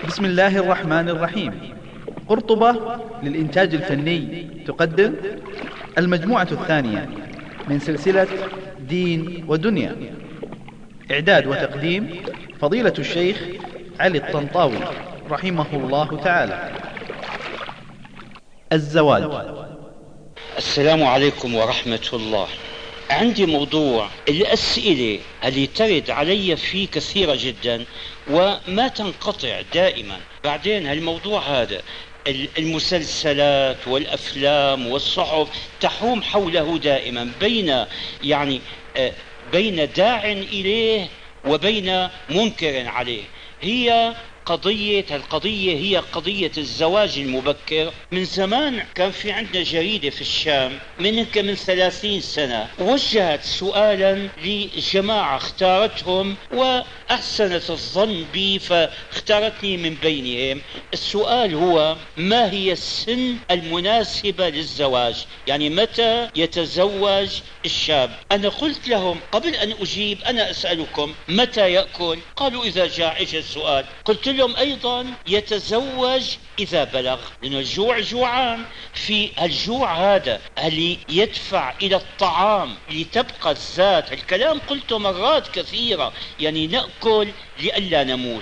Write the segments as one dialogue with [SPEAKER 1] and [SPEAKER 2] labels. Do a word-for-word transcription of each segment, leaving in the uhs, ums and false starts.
[SPEAKER 1] بسم الله الرحمن الرحيم. قرطبة للإنتاج الفني تقدم المجموعة الثانية من سلسلة دين ودنيا. إعداد وتقديم فضيلة الشيخ علي الطنطاوي رحمه الله تعالى. الزواج.
[SPEAKER 2] السلام عليكم ورحمة الله. عندي موضوع الأسئلة اللي ترد علي فيه كثيرة جدا وما تنقطع دائما. بعدين هالموضوع هذا المسلسلات والأفلام والصحف تحوم حوله دائما، بين يعني بين داع إليه وبين منكر عليه. هي قضية القضية هي قضية الزواج المبكر. من زمان كان في عندنا جريدة في الشام من من ثلاثين سنة وجهت سؤالا لجماعة اختارتهم وأحسنت الظن بي فاختارتني من بينهم. السؤال هو: ما هي السن المناسبة للزواج؟ يعني متى يتزوج الشاب؟ أنا قلت لهم قبل أن أجيب أنا أسألكم متى يأكل؟ قالوا إذا جاع. إيش السؤال؟ قلت لهم أيضا يتزوج إذا بلغ، لأن الجوع جوعان. في الجوع هذا اللي يدفع إلى الطعام لتبقى الذات. الكلام قلته مرات كثيرة، يعني نأكل لئلا نموت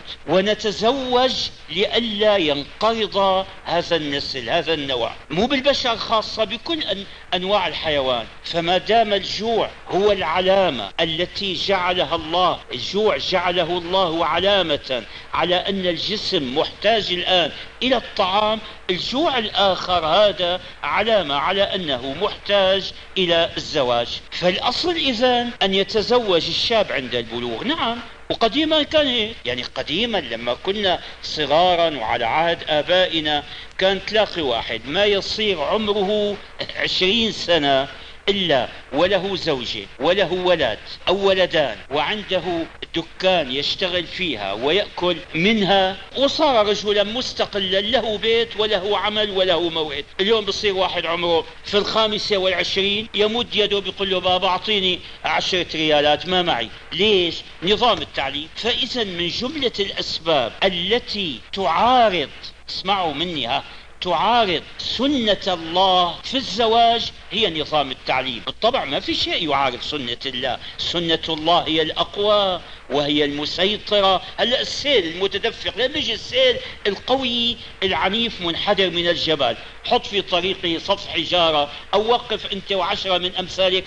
[SPEAKER 2] ونتزوج لئلا ينقرض هذا النسل هذا النوع، مو بالبشر خاصة بكل أن أنواع الحيوان. فما دام الجوع هو العلامة التي جعلها الله، الجوع جعله الله علامة على أن الجسم محتاج الآن إلى الطعام، الجوع الآخر هذا علامة على أنه محتاج إلى الزواج. فالأصل إذن أن يتزوج الشاب عند البلوغ. نعم، وقديما كان هيك. يعني قديما لما كنا صغارا وعلى عهد آبائنا كان تلاقي واحد ما يصير عمره عشرين سنة إلا وله زوجة وله ولد أو ولدان وعنده دكان يشتغل فيها ويأكل منها، وصار رجلا مستقلا له بيت وله عمل وله موعد. اليوم بصير واحد عمره في الخامسة والعشرين يمد يده بيقول له بابا أعطيني عشرة ريالات ما معي. ليش؟ نظام التعليم. فإذا من جملة الأسباب التي تعارض، اسمعوا مني ها، تعارض سنة الله في الزواج هي نظام التعليم. بالطبع ما في شيء يعارض سنة الله، سنة الله هي الأقوى وهي المسيطرة. هلا السيل المتدفق، لما يجي السيل القوي العنيف منحدر من الجبل، حط في طريقه سطح حجارة أو وقف أنت وعشرة من أمثالك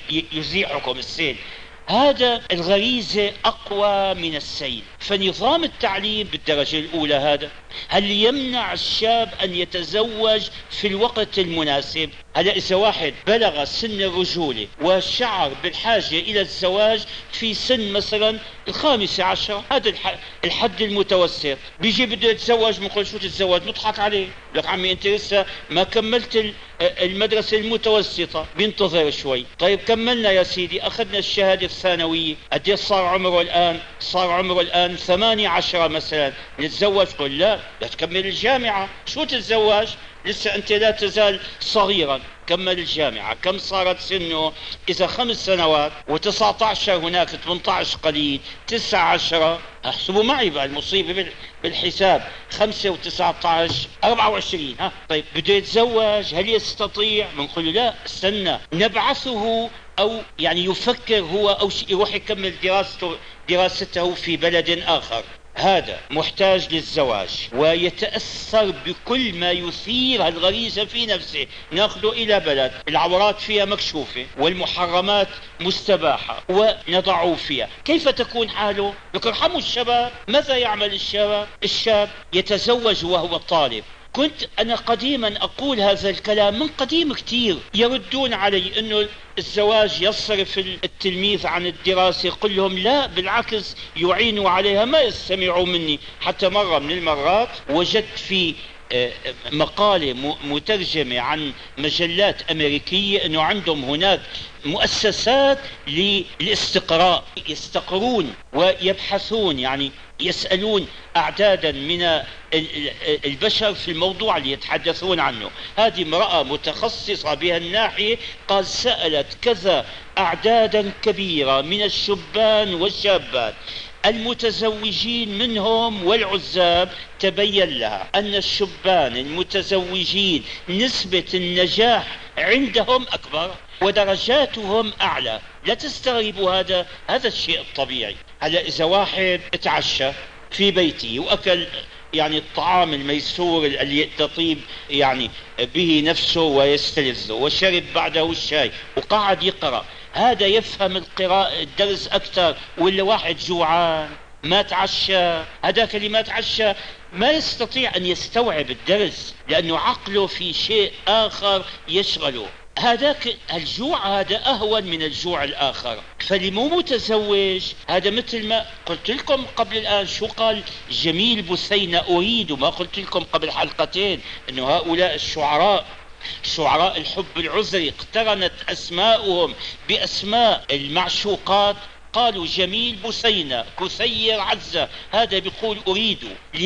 [SPEAKER 2] يزيحكم السيل. هذا الغريزة أقوى من السيل. فنظام التعليم بالدرجة الأولى هذا هل يمنع الشاب أن يتزوج في الوقت المناسب؟ هلا إذا واحد بلغ سن الرجولة وشعر بالحاجة إلى الزواج في سن مثلا الخامسة عشر، هذا الحد المتوسط، بيجي بده يتزوج بنقول شو تتزوج؟ نضحك عليه، لك عمي أنت لسه ما كملت المدرسة المتوسطة، بينتظر شوي. طيب كملنا يا سيدي، أخذنا الشهادة الثانوية، قد صار عمره الآن؟ صار عمره الآن ثمانية عشر مثلا، نتزوج؟ قل لا، لا تكمل الجامعة. شو تتزوج؟ لسه أنت لا تزال صغيرا، كمل الجامعة. كم صارت سنه؟ إذا خمس سنوات وتسعة عشر هناك ثمانية عشر قليل تسعة عشر، احسبوا معي بقى المصيبة بالحساب، خمسة وتسعة عشر أربعة وعشرين. ها طيب بده يتزوج، هل يستطيع؟ بنقول له لا، استنى نبعثه، أو يعني يفكر هو أو يروح يكمل دراسته دراسته في بلد آخر. هذا محتاج للزواج ويتأثر بكل ما يثير الغريزة في نفسه، ناخذه إلى بلد العورات فيها مكشوفة والمحرمات مستباحة ونضعه فيها. كيف تكون حاله؟ يرحموا الشباب. ماذا يعمل الشباب؟ الشاب يتزوج وهو طالب. كنت أنا قديما أقول هذا الكلام من قديم كتير، يردون علي أنه الزواج يصرف التلميذ عن الدراسة. قل لهم لا، بالعكس يعينوا عليها، ما يستمعوا مني. حتى مرة من المرات وجدت في مقالة مترجمة عن مجلات أمريكية أنه عندهم هناك مؤسسات للاستقراء، يستقرون ويبحثون، يعني يسألون أعدادا من البشر في الموضوع اللي يتحدثون عنه. هذه امرأة متخصصة بهالناحية، قال سألت كذا أعدادا كبيرة من الشبان والشابات المتزوجين منهم والعزاب تبين لها أن الشبان المتزوجين نسبة النجاح عندهم أكبر ودرجاتهم أعلى. لا تستغربوا هذا هذا الشيء الطبيعي. هلا إذا واحد اتعشى في بيته وأكل يعني الطعام الميسور اللي تطيب يعني به نفسه ويستلذه، وشرب بعده الشاي وقعد يقرأ، هذا يفهم القراءة الدرس أكثر ولا واحد جوعان ما تعشى؟ هذاك اللي ما تعشى ما يستطيع أن يستوعب الدرس لأنه عقله في شيء آخر يشغله. هذاك الجوع هذا أهون من الجوع الآخر. فاللي مو متزوج هذا مثل ما قلت لكم قبل الآن، شو قال جميل بثينة أريد، وما قلت لكم قبل حلقتين أنه هؤلاء الشعراء شعراء الحب العذري اقترنت أسماؤهم بأسماء المعشوقات. قالوا جميل بثينة كثير عزة، هذا بيقول أريد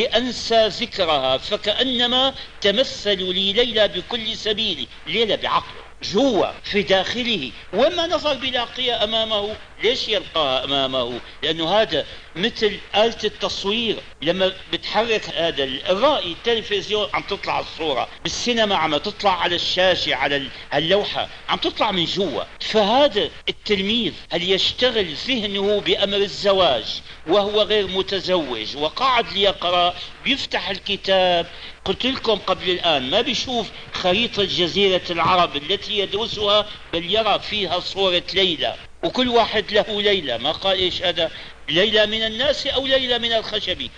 [SPEAKER 2] لأنسى ذكرها فكأنما تمثل لي ليلى بكل سبيل. ليلى بعقله جوا في داخله، وما نظر بلاقيها أمامه. ليش يلقاها أمامه؟ لأنه هذا مثل آلة التصوير لما بتحرك هذا الرائي التلفزيون عم تطلع الصورة، بالسينما عم تطلع على الشاشة على اللوحة عم تطلع من جوا. فهذا التلميذ هل يشتغل ذهنه بأمر الزواج وهو غير متزوج وقعد ليقرأ، بيفتح الكتاب، قلت لكم قبل الآن ما بيشوف خريطة جزيرة العرب التي يدرسها، بل يرى فيها صورة ليلى، وكل واحد له ليلى. ما قال إيش هذا ليلى من الناس أو ليلى من الخشب.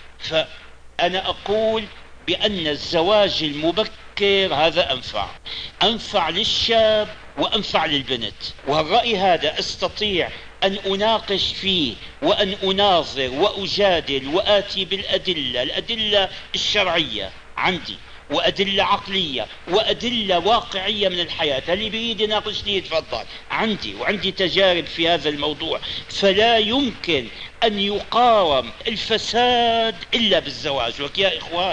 [SPEAKER 2] فأنا أقول بأن الزواج المبكر هذا أنفع أنفع للشاب وأنفع للبنت. والرأي هذا أستطيع أن أناقش فيه وأن أناظر وأجادل وآتي بالأدلة الأدلة الشرعية عندي، وأدلة عقلية وأدلة واقعية من الحياة. اللي بيريد يناقشني يتفضل، عندي وعندي تجارب في هذا الموضوع. فلا يمكن أن يقاوم الفساد إلا بالزواج. ويا إخوان،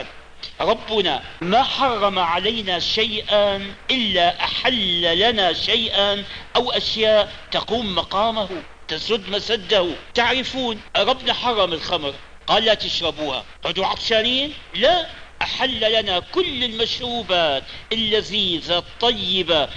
[SPEAKER 2] ربنا ما حرم علينا شيئا إلا أحل لنا شيئا أو أشياء تقوم مقامه تسد مسده. تعرفون ربنا حرم الخمر، قال لا تشربوها. قعدوا عطشانين؟ لا، أحل لنا كل المشروبات اللذيذة الطيبة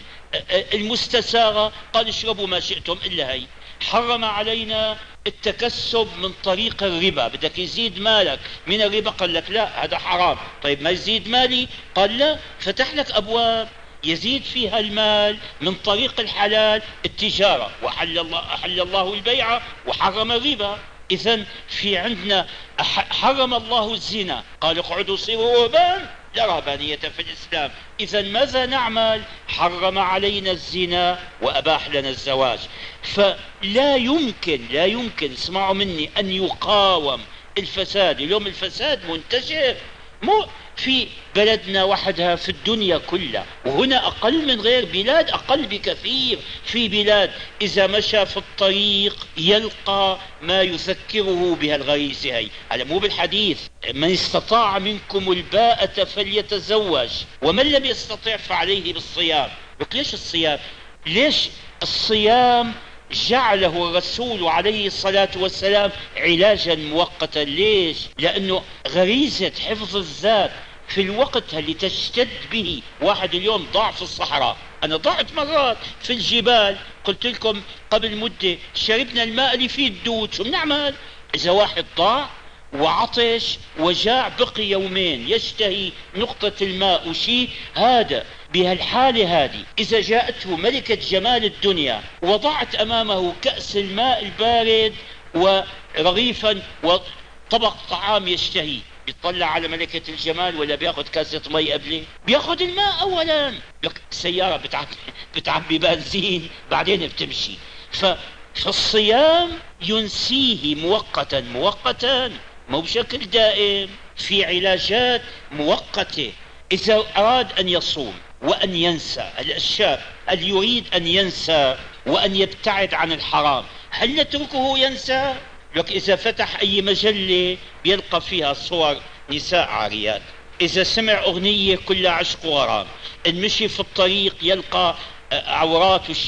[SPEAKER 2] المستساغة، قال اشربوا ما شئتم إلا هي. حرم علينا التكسب من طريق الربا، بدك يزيد مالك من الربا، قال لك لا هذا حرام. طيب ما يزيد مالي؟ قال لا، فتح لك أبواب يزيد فيها المال من طريق الحلال التجارة، وحل الله أحل الله البيع وحرم الربا. إذن في عندنا حرم الله الزنا، قال اقعدوا صيروا رهبان، لا رهبانية في الإسلام. إذن ماذا نعمل؟ حرم علينا الزنا وأباح لنا الزواج. فلا يمكن لا يمكن اسمعوا مني أن يقاوم الفساد. اليوم الفساد منتشر، مو في بلدنا وحدها، في الدنيا كلها، وهنا أقل من غير بلاد، أقل بكثير. في بلاد إذا مشى في الطريق يلقى ما يذكره بها الغريزة. هي على مو بالحديث من استطاع منكم الباءة فليتزوج ومن لم يستطع فعليه بالصيام. لك ليش الصيام؟ ليش الصيام جعله الرسول عليه الصلاة والسلام علاجا مؤقتا؟ ليش؟ لأنه غريزة حفظ الذات في الوقت اللي تشتد به. واحد اليوم ضاع في الصحراء، أنا ضعت مرات في الجبال، قلت لكم قبل مدة شربنا الماء اللي فيه الدود، شو بنعمل؟ إذا واحد ضاع وعطش وجاع بقي يومين يشتهي نقطة الماء وشي، هذا بهالحالة هذه إذا جاءته ملكة جمال الدنيا وضعت أمامه كأس الماء البارد ورغيفا وطبق طعام يشتهي، بيطلع على ملكة الجمال ولا بياخد كاسة مي قبله؟ بياخد الماء أولا. لك سيارة بتعبي, بتعبي بنزين بعدين بتمشي. فالصيام ينسيه مؤقتا مؤقتا، مو بشكل دائم. في علاجات مؤقتة. إذا أراد أن يصوم وأن ينسى، الشاب اللي يريد أن ينسى وأن يبتعد عن الحرام، هل نتركه ينسى؟ لك إذا فتح أي مجلة بيلقى فيها صور نساء عاريات، إذا سمع أغنية كلها عشق وغرام، إن مشي في الطريق يلقى عورات وشي.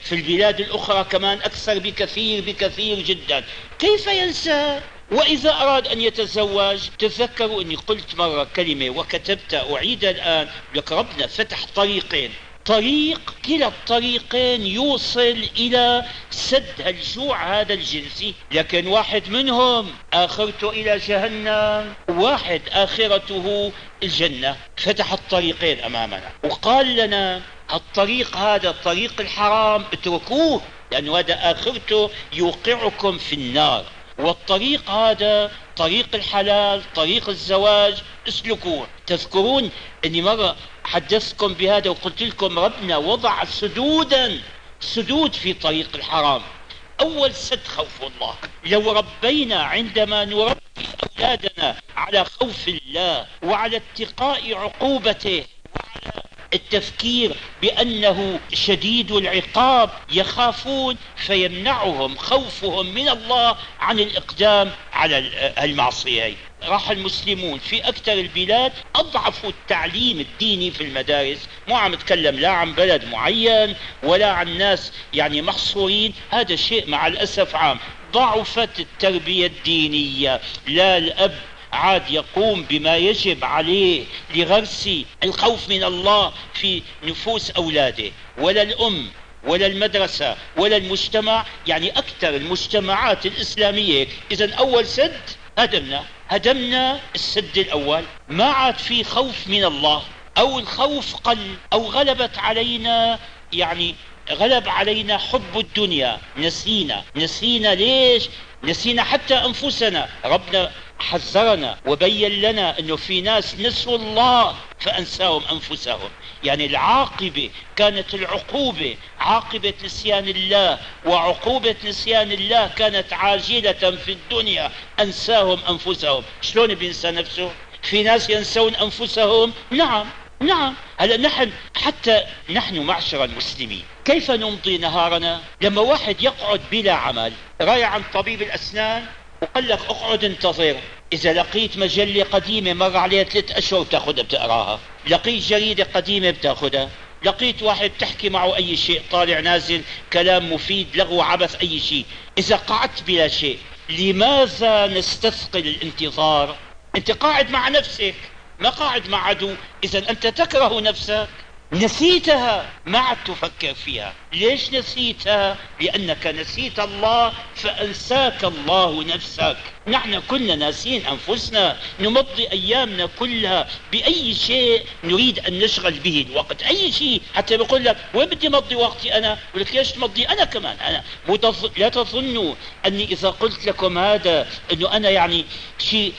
[SPEAKER 2] في البلاد الأخرى كمان أكثر بكثير بكثير جدا. كيف ينسى؟ وإذا أراد أن يتزوج، تذكروا أني قلت مرة كلمة وكتبتها أعيدها الآن، لك ربنا فتح طريقين، طريق كلا الطريقين يوصل إلى سد الجوع هذا الجنسي، لكن واحد منهم آخرته إلى جهنم، واحد آخرته الجنة. فتح الطريقين أمامنا وقال لنا الطريق هذا الطريق الحرام اتركوه، لأنه هذا آخرته يوقعكم في النار، والطريق هذا طريق الحلال طريق الزواج اسلكوه. تذكرون أني مرة حدثتكم بهذا وقلت لكم ربنا وضع سدودا سدود في طريق الحرام. أول سد خوف الله. لو ربينا عندما نربي أولادنا على خوف الله وعلى اتقاء عقوبته وعلى التفكير بأنه شديد العقاب، يخافون فيمنعهم خوفهم من الله عن الإقدام على المعصية. راح المسلمون في أكثر البلاد أضعفوا التعليم الديني في المدارس، مو عم اتكلم لا عن بلد معين ولا عن ناس يعني محصورين، هذا شيء مع الأسف عام. ضعفت التربية الدينية، لا الأب عاد يقوم بما يجب عليه لغرس الخوف من الله في نفوس أولاده، ولا الأم ولا المدرسة ولا المجتمع. يعني أكثر المجتمعات الإسلامية إذن أول سد هدمنا هدمنا السد الأول، ما عاد في خوف من الله، أو الخوف قل، أو غلبت علينا يعني غلب علينا حب الدنيا. نسينا نسينا ليش؟ نسينا حتى أنفسنا. ربنا حذرنا وبين لنا أنه في ناس نسوا الله فأنساهم أنفسهم. يعني العاقبة كانت العقوبة عاقبة نسيان الله، وعقوبة نسيان الله كانت عاجلة في الدنيا، أنساهم أنفسهم. شلون بينسى نفسه؟ في ناس ينسون أنفسهم. نعم نعم. هلا نحن حتى نحن معشر المسلمين كيف نمضي نهارنا؟ لما واحد يقعد بلا عمل، رايح عن طبيب الأسنان وقال لك اقعد انتظر، إذا لقيت مجلة قديمة مر عليها ثلاث أشهر بتاخدها بتقراها، لقيت جريدة قديمة بتاخدها، لقيت واحد بتحكي معه أي شيء طالع نازل كلام مفيد لغو عبث أي شيء، إذا قعدت بلا شيء لماذا نستثقل الانتظار؟ أنت قاعد مع نفسك ما قاعد مع عدو، إذا أنت تكره نفسك، نسيتها ما عاد تفكر فيها. ليش نسيتها؟ لأنك نسيت الله فأنساك الله نفسك. نحن كنا ناسين أنفسنا، نمضي أيامنا كلها بأي شيء نريد أن نشغل به الوقت، أي شيء. حتى بيقول لك وين بدي مضي وقتي أنا؟ يقول لك ليش تمضي أنا كمان أنا؟ لا تظنوا أني إذا قلت لكم هذا أنه أنا يعني شيء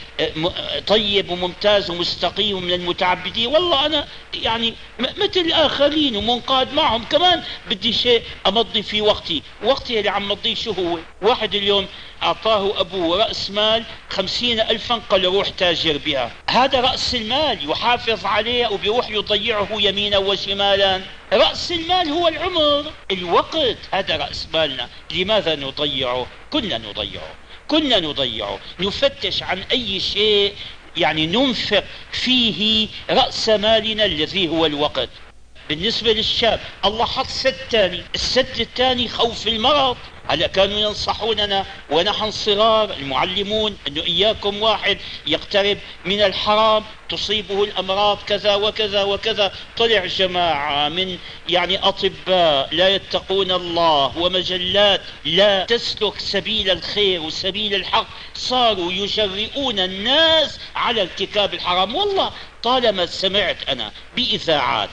[SPEAKER 2] طيب وممتاز ومستقيم من المتعبدين، والله أنا يعني مثل الآخرين ومنقاد معهم، كمان بدي شيء أمضي في وقتي. وقتي اللي عم مضيه شو هو؟ واحد اليوم أعطاه أبوه رأس مال خمسين ألفا، قال روح تاجر بها. هذا رأس المال يحافظ عليه وبيروح يضيعه يمينا وشمالا. رأس المال هو العمر، الوقت هذا رأس مالنا. لماذا نضيعه؟ كنا نضيعه كنا نضيعه نفتش عن أي شيء يعني ننفق فيه رأس مالنا الذي هو الوقت. بالنسبة للشاب الله حط سد ثاني، السد الثاني خوف المرض. هلا كانوا ينصحوننا ونحن صغار المعلمون انه اياكم واحد يقترب من الحرام تصيبه الامراض كذا وكذا وكذا. طلع جماعة من يعني اطباء لا يتقون الله ومجلات لا تسلك سبيل الخير وسبيل الحق، صاروا يجرئون الناس على ارتكاب الحرام. والله طالما سمعت انا باذاعات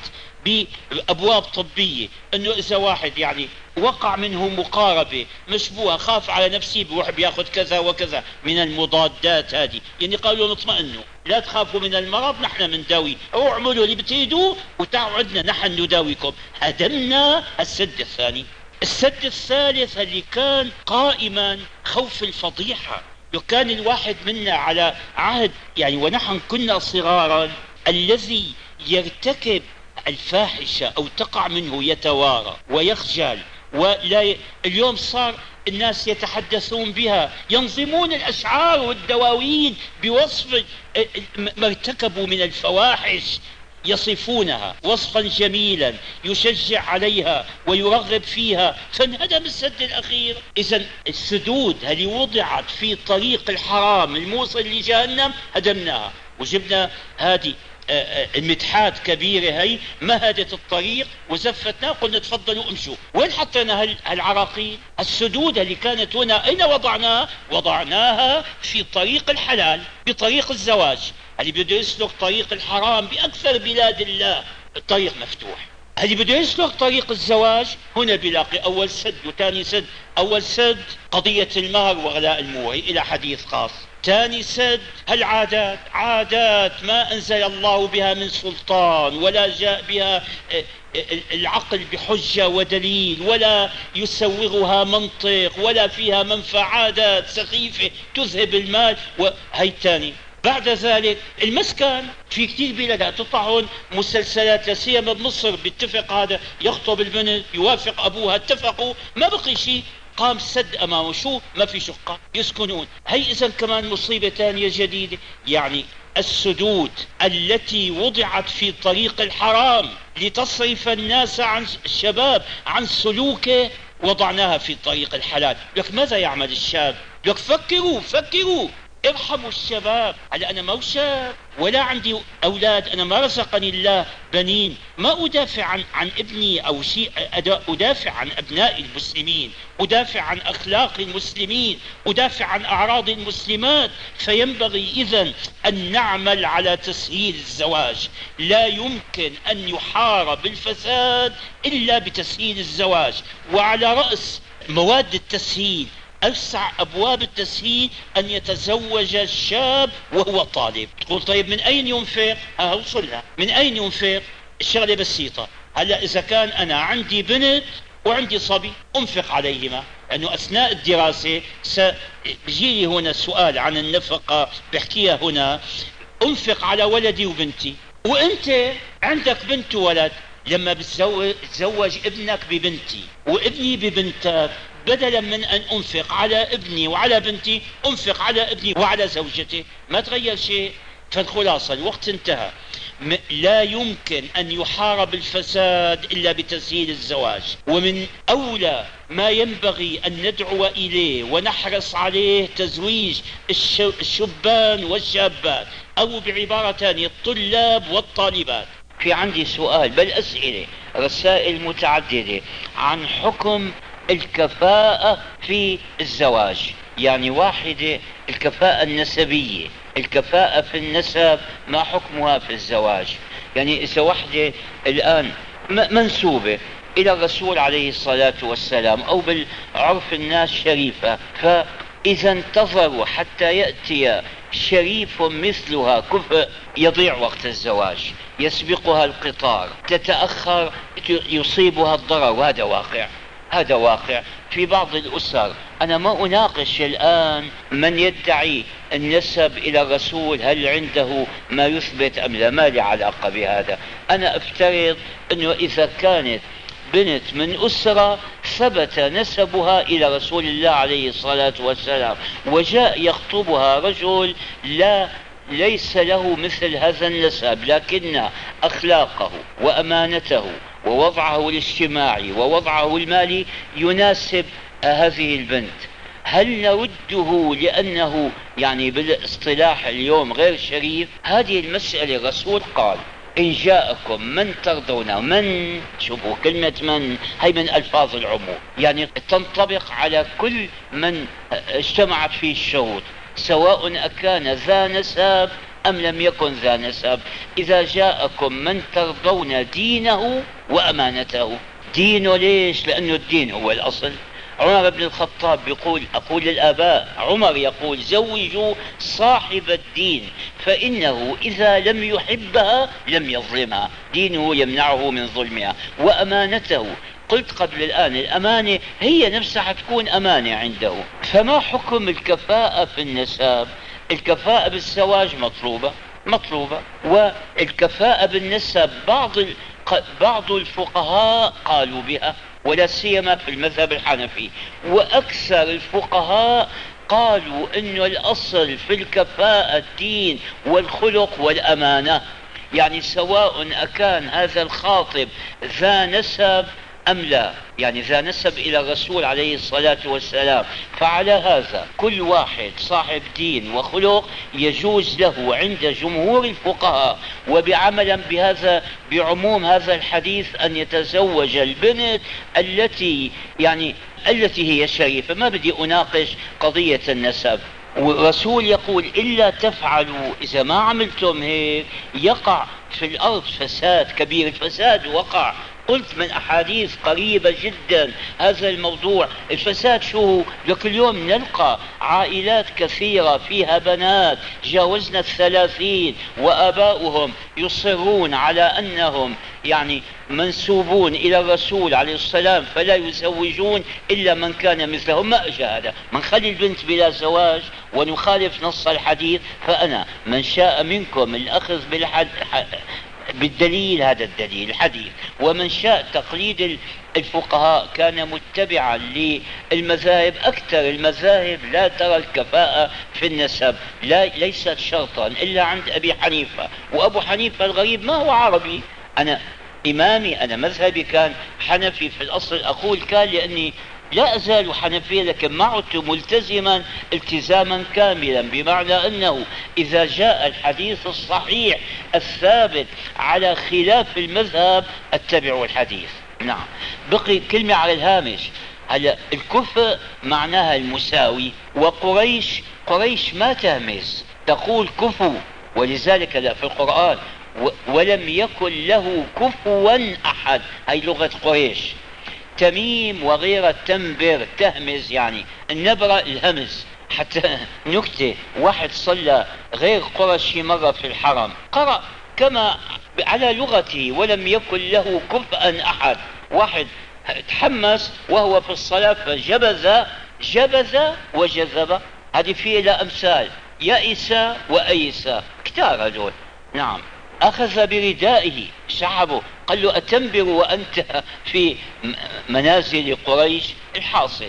[SPEAKER 2] بأبواب طبية أنه إذا واحد يعني وقع منه مقاربة مشبوهة خاف على نفسه بروح بياخذ كذا وكذا من المضادات هذه، يعني قالوا نطمئنوا لا تخافوا من المرض نحن منداوي، أو اعملوا اللي بتريدوه وتعوا عندنا نحن نداويكم. هدمنا السد الثاني. السد الثالث اللي كان قائما خوف الفضيحة. لو كان الواحد منا على عهد يعني ونحن كنا صغارا الذي يرتكب الفاحشة أو تقع منه يتوارى ويخجل، ولا ي... اليوم صار الناس يتحدثون بها، ينظمون الأشعار والدواوين بوصف ما ارتكبوا من الفواحش. يصفونها وصفا جميلا يشجع عليها ويرغب فيها، فانهدم السد الأخير. إذن السدود اللي وضعت في طريق الحرام الموصل لجهنم هدمناها وجبنا هذه المتحات كبيرة هي مهدت الطريق وزفتنا، قلنا تفضلوا امشوا. وين حطينا هالعراقيل؟ السدود اللي كانت هنا اين وضعناها؟ وضعناها في طريق الحلال، بطريق الزواج. اللي بده يسلك طريق الحرام بأكثر بلاد الله الطريق مفتوح. اللي بده يسلك طريق الزواج هنا بيلاقي أول سد وثاني سد. أول سد قضية المهر وغلاء الموعي إلى حديث خاص. ثاني سد هالعادات، عادات ما أنزل الله بها من سلطان ولا جاء بها العقل بحجة ودليل ولا يسوغها منطق ولا فيها منفعة، عادات سخيفة تذهب المال. وهي الثاني. بعد ذلك المسكن، في كثير بلاد تطلعون مسلسلات لسيما بمصر، بيتفق هذا يخطب البنت يوافق أبوها، اتفقوا ما بقي شيء، قام السد أمامه، شو ما في شقة يسكنون. هي إذن كمان مصيبة ثانية جديدة. يعني السدود التي وضعت في طريق الحرام لتصرف الناس عن الشباب عن سلوكه وضعناها في طريق الحلال. لك ماذا يعمل الشاب؟ لك فكروا فكروا ارحموا الشباب. على أنا ما شاب ولا عندي أولاد، أنا ما رزقني الله بنين، ما أدافع عن, عن ابني أو شيء، أدافع عن أبناء المسلمين، أدافع عن أخلاق المسلمين، أدافع عن أعراض المسلمات. فينبغي إذن أن نعمل على تسهيل الزواج. لا يمكن أن يحارب الفساد إلا بتسهيل الزواج. وعلى رأس مواد التسهيل، أوسع أبواب التسهيل، أن يتزوج الشاب وهو طالب. تقول طيب من أين ينفق؟ ها وصلنا من أين ينفق؟ الشغلة بسيطة. هلأ إذا كان أنا عندي بنت وعندي صبي أنفق عليهما، لأنه أثناء الدراسة سيجيلي هنا سؤال عن النفقة بحكيها هنا. أنفق على ولدي وبنتي. وأنت عندك بنت وولد، لما بتزوج ابنك ببنتي وابني ببنتك، بدلا من أن أنفق على ابني وعلى بنتي أنفق على ابني وعلى زوجتي، ما تغير شيء. فالخلاصة الوقت انتهى. لا يمكن أن يحارب الفساد إلا بتسهيل الزواج. ومن أولى ما ينبغي أن ندعو إليه ونحرص عليه تزويج الشبان والشابات، أو بعبارة ثانية الطلاب والطالبات. في عندي سؤال بل أسئلة رسائل متعددة عن حكم الكفاءة في الزواج. يعني واحدة الكفاءة النسبية، الكفاءة في النسب ما حكمها في الزواج؟ يعني إذا واحدة الآن منسوبة إلى الرسول عليه الصلاة والسلام أو بالعرف الناس شريفة، فإذا انتظروا حتى يأتي شريف مثلها كفء يضيع وقت الزواج، يسبقها القطار، تتأخر يصيبها الضرر. وهذا واقع، هذا واقع في بعض الأسر. أنا ما أناقش الآن من يدعي النسب إلى الرسول هل عنده ما يثبت أم لا، ما لي علاقة بهذا. أنا أفترض أنه إذا كانت بنت من أسرة ثبت نسبها إلى رسول الله عليه الصلاة والسلام وجاء يخطبها رجل لا ليس له مثل هذا النسب، لكن أخلاقه وأمانته ووضعه الاجتماعي ووضعه المالي يناسب هذه البنت، هل نرده لأنه يعني بالاصطلاح اليوم غير شريف؟ هذه المسألة الرسول قال إن جاءكم من ترضون، من شوفوا كلمة من هي من ألفاظ العموم، يعني تنطبق على كل من اجتمعت فيه الشروط، سواء أكان ذا نسب أم لم يكن ذا نسب. إذا جاءكم من ترضون دينه وأمانته. دينه ليش؟ لأنه الدين هو الأصل. عمر بن الخطاب يقول، أقول للآباء، عمر يقول زوجوا صاحب الدين فإنه إذا لم يحبها لم يظلمها، دينه يمنعه من ظلمها. وأمانته، قلت قبل الآن الأمانة هي نفسها تكون أمانة عنده. فما حكم الكفاءة في النسب؟ الكفاءة بالزواج مطلوبة مطلوبة والكفاءة بالنسب بعض بعض الفقهاء قالوا بها، ولا سيما في المذهب الحنفي، وأكثر الفقهاء قالوا إنه الأصل في الكفاءة الدين والخلق والأمانة. يعني سواء أكان هذا الخاطب ذا نسب أم لا، يعني ذا نسب إلى الرسول عليه الصلاة والسلام. فعلى هذا كل واحد صاحب دين وخلق يجوز له عند جمهور الفقهاء وبعملا بهذا بعموم هذا الحديث أن يتزوج البنت التي يعني التي هي شريفة. ما بدي أناقش قضية النسب. والرسول يقول إلا تفعلوا، إذا ما عملتم هيك يقع في الأرض فساد كبير. الفساد وقع، قلت من أحاديث قريبة جدا هذا الموضوع. الفساد شو؟ لكل يوم نلقى عائلات كثيرة فيها بنات جاوزنا الثلاثين وآباؤهم يصرون على أنهم يعني منسوبون إلى الرسول عليه السلام فلا يزوجون إلا من كان مثلهم. ما أجى هذا، من خلي البنت بلا زواج ونخالف نص الحديث. فأنا من شاء منكم الأخذ بالحد بالدليل، هذا الدليل الحديث، ومن شاء تقليد الفقهاء كان متبعا للمذاهب. أكثر المذاهب لا ترى الكفاءة في النسب، لا ليست شرطا إلا عند أبي حنيفة. وأبو حنيفة الغريب ما هو عربي. أنا إمامي أنا مذهبي كان حنفي في الأصل، أقول كان لأني لا أزال حنفيا، لكن ما عدت ملتزما التزاما كاملا، بمعنى أنه إذا جاء الحديث الصحيح الثابت على خلاف المذهب اتبعوا الحديث. نعم. بقي كلمة على الهامش. هلا الكفء معناها المساوي، وقريش قريش ما تهمز، تقول كفو، ولذلك لا في القرآن ولم يكن له كفوا أحد، هي لغة قريش. تميم وغير تنبر تهمز، يعني النبرة الهمز. حتى نكتة، واحد صلى غير قرشي مرة في الحرم قرأ كما على لغته ولم يكن له كفءا أحد. واحد تحمس وهو في الصلاة فجبز جبز وجذب، هذه فيه لا أمثال. يئس وأيس كتار هذول. نعم. أخذ بردائه سحبه، قال له أتنبر وأنت في منازل قريش؟ الحاصل.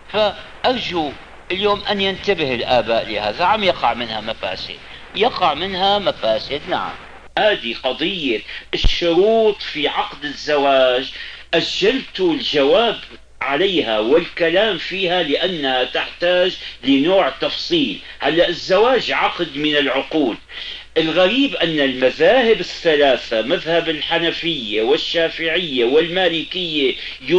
[SPEAKER 2] فأرجو اليوم أن ينتبه الآباء لهذا، عم يقع منها مفاسد، يقع منها مفاسد. نعم. هذه قضية الشروط في عقد الزواج أجلت الجواب عليها والكلام فيها لأنها تحتاج لنوع تفصيل. هلأ الزواج عقد من العقود. الغريب أن المذاهب الثلاثة، مذهب الحنفية والشافعية والمالكية،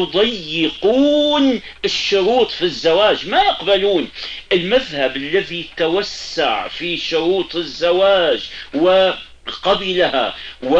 [SPEAKER 2] يضيقون الشروط في الزواج، ما يقبلون. المذهب الذي توسع في شروط الزواج و قبلها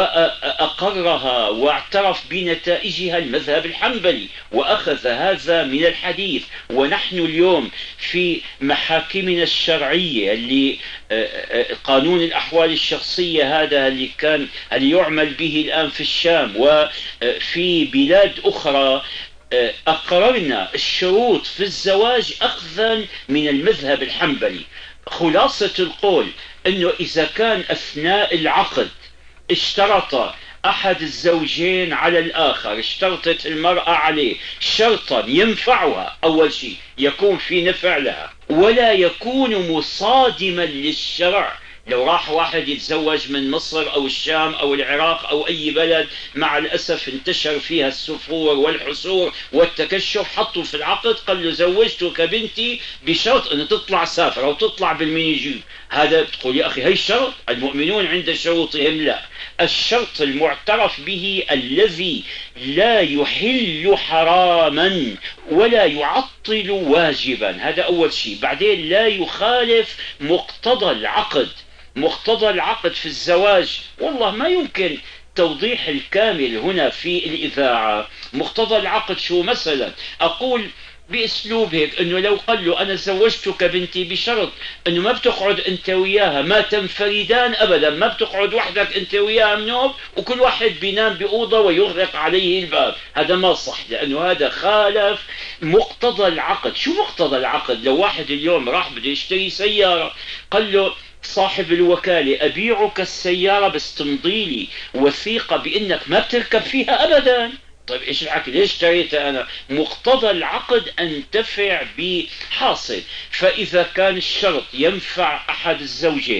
[SPEAKER 2] وأقرها واعترف بنتائجها المذهب الحنبلي، وأخذ هذا من الحديث. ونحن اليوم في محاكمنا الشرعية اللي قانون الأحوال الشخصية هذا اللي كان اللي يعمل به الآن في الشام وفي بلاد أخرى، أقررنا الشروط في الزواج أخذا من المذهب الحنبلي. خلاصة القول أنه إذا كان أثناء العقد اشترط أحد الزوجين على الآخر، اشترطت المرأة عليه شرطا ينفعها، أول شيء يكون في نفع لها ولا يكون مصادما للشرع. لو راح واحد يتزوج من مصر أو الشام أو العراق أو أي بلد مع الأسف انتشر فيها السفور والحصور والتكشف، حطوا في العقد قال له زوجتك بنتي بشرط أن تطلع سافرة وتطلع بالمينيجيب. هذا بتقول يا أخي هي الشرط؟ المؤمنون عند شروطهم. لا، الشرط المعترف به الذي لا يحل حراما ولا يعطل واجبا، هذا أول شيء. بعدين لا يخالف مقتضى العقد. مقتضى العقد في الزواج والله ما يمكن توضيح الكامل هنا في الإذاعة. مقتضى العقد شو؟ مثلا أقول بأسلوب هيك أنه لو قال له أنا زوجتك بنتي بشرط أنه ما بتقعد أنت وياها، ما تنفردان أبدا، ما بتقعد وحدك أنت وياها منوم وكل واحد بينام بأوضة ويغلق عليه الباب، هذا ما صح، لأنه هذا خالف مقتضى العقد. شو مقتضى العقد؟ لو واحد اليوم راح بده يشتري سيارة قال له صاحب الوكالة أبيعك السيارة بس تمضي لي وثيقة بأنك ما بتركب فيها أبدا. طيب إيش الحكي؟ ليش اشتريتها أنا؟ مقتضى العقد أنتفع بحاصل. فإذا كان الشرط ينفع أحد الزوجين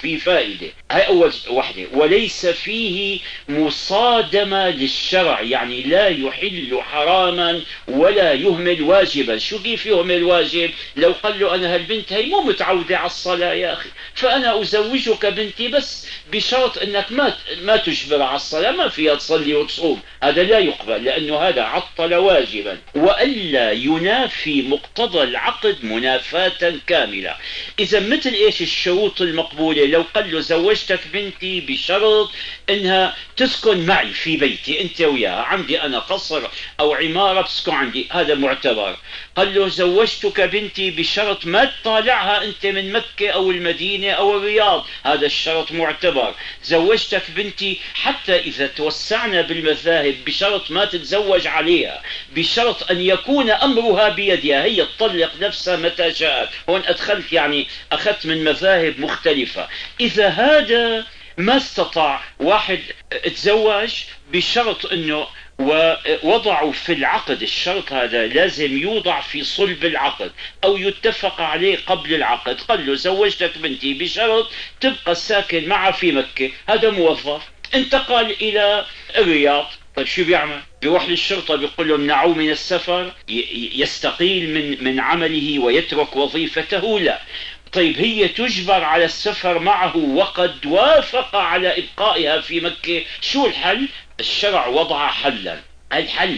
[SPEAKER 2] في فائدة. هاي أول وحدة. وليس فيه مصادمة للشرع، يعني لا يحل حراما ولا يهمل واجبا. شو كيف يهمل واجب؟ لو قال له أنا هالبنت هي مو متعودة على الصلاة يا أخي، فأنا أزوجك بنتي بس بشرط أنك ما ما تجبر على الصلاة، ما فيها تصلي وتصوم، هذا لا يقبل، لأنه هذا عطل واجبا. وألا ينافي مقتضى العقد منافاة كاملة. إذا مثل إيش الشروط المقبولة؟ لو قال له زوجتك بنتي بشرط أنها تسكن معي في بيتي أنت وياها، عندي أنا قصر أو عمارة بتسكن عندي، هذا معتبر. قال له زوجتك بنتي بشرط ما تطالعها أنت من مكة أو المدينة أو الرياض، هذا الشرط معتبر. زوجتك بنتي حتى إذا توسعنا بالمذاهب بشرط ما تتزوج عليها، بشرط أن يكون أمرها بيدها، هي تطلق نفسها متى شاءت. هون أدخلت يعني أخذت من مذاهب مختلفة. إذا هذا ما استطاع، واحد تزوج بشرط أنه ووضعوا في العقد، الشرط هذا لازم يوضع في صلب العقد أو يتفق عليه قبل العقد. قال له زوجتك بنتي بشرط تبقى ساكن معها في مكة، هذا موظف، انتقل إلى الرياض، طيب شو بيعمل؟ بيروح للشرطة بيقول له امنعوه من السفر، يستقيل من من عمله ويترك وظيفته؟ لا. طيب هي تجبر على السفر معه وقد وافق على إبقائها في مكة، شو الحل؟ الشرع وضع حلا. الحل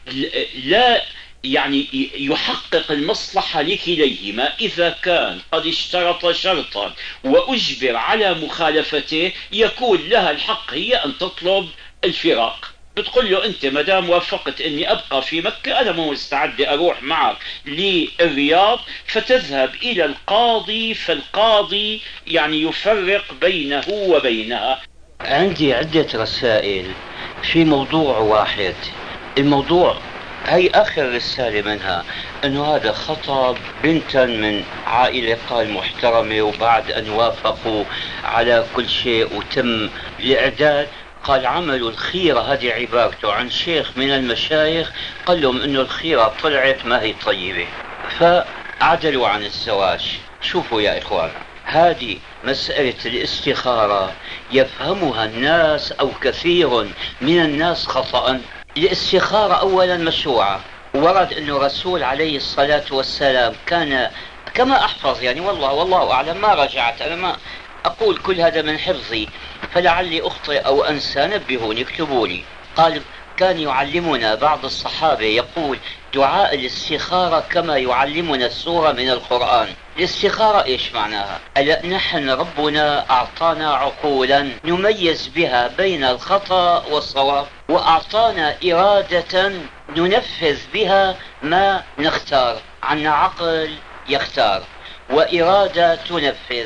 [SPEAKER 2] لا يعني يحقق المصلحة لكليهما. إذا كان قد اشترط شرطا وأجبر على مخالفته، يكون لها الحق هي أن تطلب الفراق. بتقول له أنت مدام وافقت أني أبقى في مكة، أنا مو مستعد أروح معك للرياض، فتذهب إلى القاضي، فالقاضي يعني يفرق بينه وبينها.
[SPEAKER 3] عندي عدة رسائل في موضوع واحد. الموضوع هي آخر رسالة منها أنه هذا خطب بنتا من عائلة قال محترمة، وبعد أن وافقوا على كل شيء وتم الإعداد قال عملوا الخيرة، هذه عبارته عن شيخ من المشايخ، قال لهم أنه الخيرة طلعت ما هي طيبة فعدلوا عن الزواج. شوفوا يا إخوان، هذه مسألة الاستخارة يفهمها الناس أو كثير من الناس خطأ. الاستخارة أولا مشروعة، ورد أنه رسول عليه الصلاة والسلام كان كما أحفظ، يعني والله والله أعلم ما رجعت، أنا ما أقول كل هذا من حفظي، فلعلي أخطئ أو أنسى نبهوني اكتبوا لي. قال كان يعلمنا بعض الصحابة يقول دعاء الاستخارة كما يعلمنا السورة من القرآن. الاستخارة إيش معناها؟ ألا نحن ربنا أعطانا عقولا نميز بها بين الخطأ والصواب، وأعطانا إرادة ننفذ بها ما نختار، عنا عقل يختار وإرادة تنفذ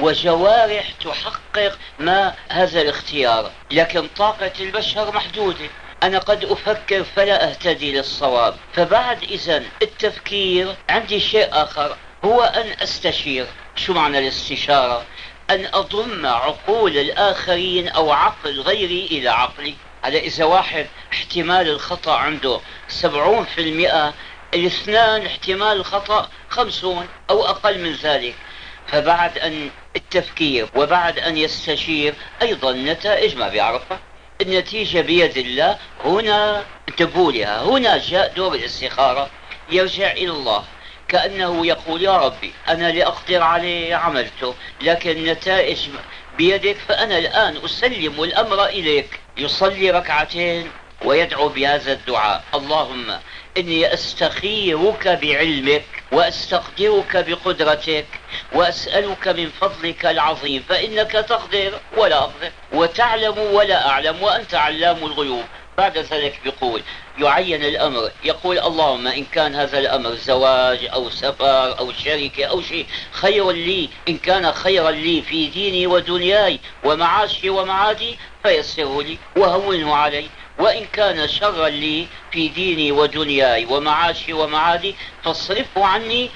[SPEAKER 3] وجوارح تحقق ما هذا الاختيار، لكن طاقة البشر محدودة. أنا قد أفكر فلا أهتدي للصواب، فبعد إذن التفكير عندي شيء آخر هو أن أستشير. شو معنى الاستشارة؟ أن أضم عقول الآخرين أو عقل غيري إلى عقلي. هذا إذا واحد احتمال الخطأ عنده سبعون في المئة، الاثنان احتمال الخطأ خمسون أو أقل من ذلك. فبعد أن التفكير وبعد أن يستشير أيضا النتائج ما بيعرفها، النتيجة بيد الله. هنا انتبهوا لها، هنا جاء دور الاستخارة، يرجع إلى الله كأنه يقول يا ربي أنا لأقدر عليه عملته، لكن النتائج بيدك، فأنا الآن أسلم الأمر إليك. يصلي ركعتين ويدعو بهذا الدعاء: اللهم إني أستخيرك بعلمك وأستقدرك بقدرتك وأسألك من فضلك العظيم، فإنك تقدر ولا أقدر وتعلم ولا أعلم وأنت علام الغيوب. بعد ذلك بيقول يعين الأمر، يقول اللهم إن كان هذا الأمر زواج أو سفر أو شركة أو شيء خير لي، إن كان خيرا لي في ديني ودنياي ومعاشي ومعادي فيسره لي وهونه علي، وإن كان شرا لي في ديني ودنياي ومعاشي ومعادي فاصرفه عني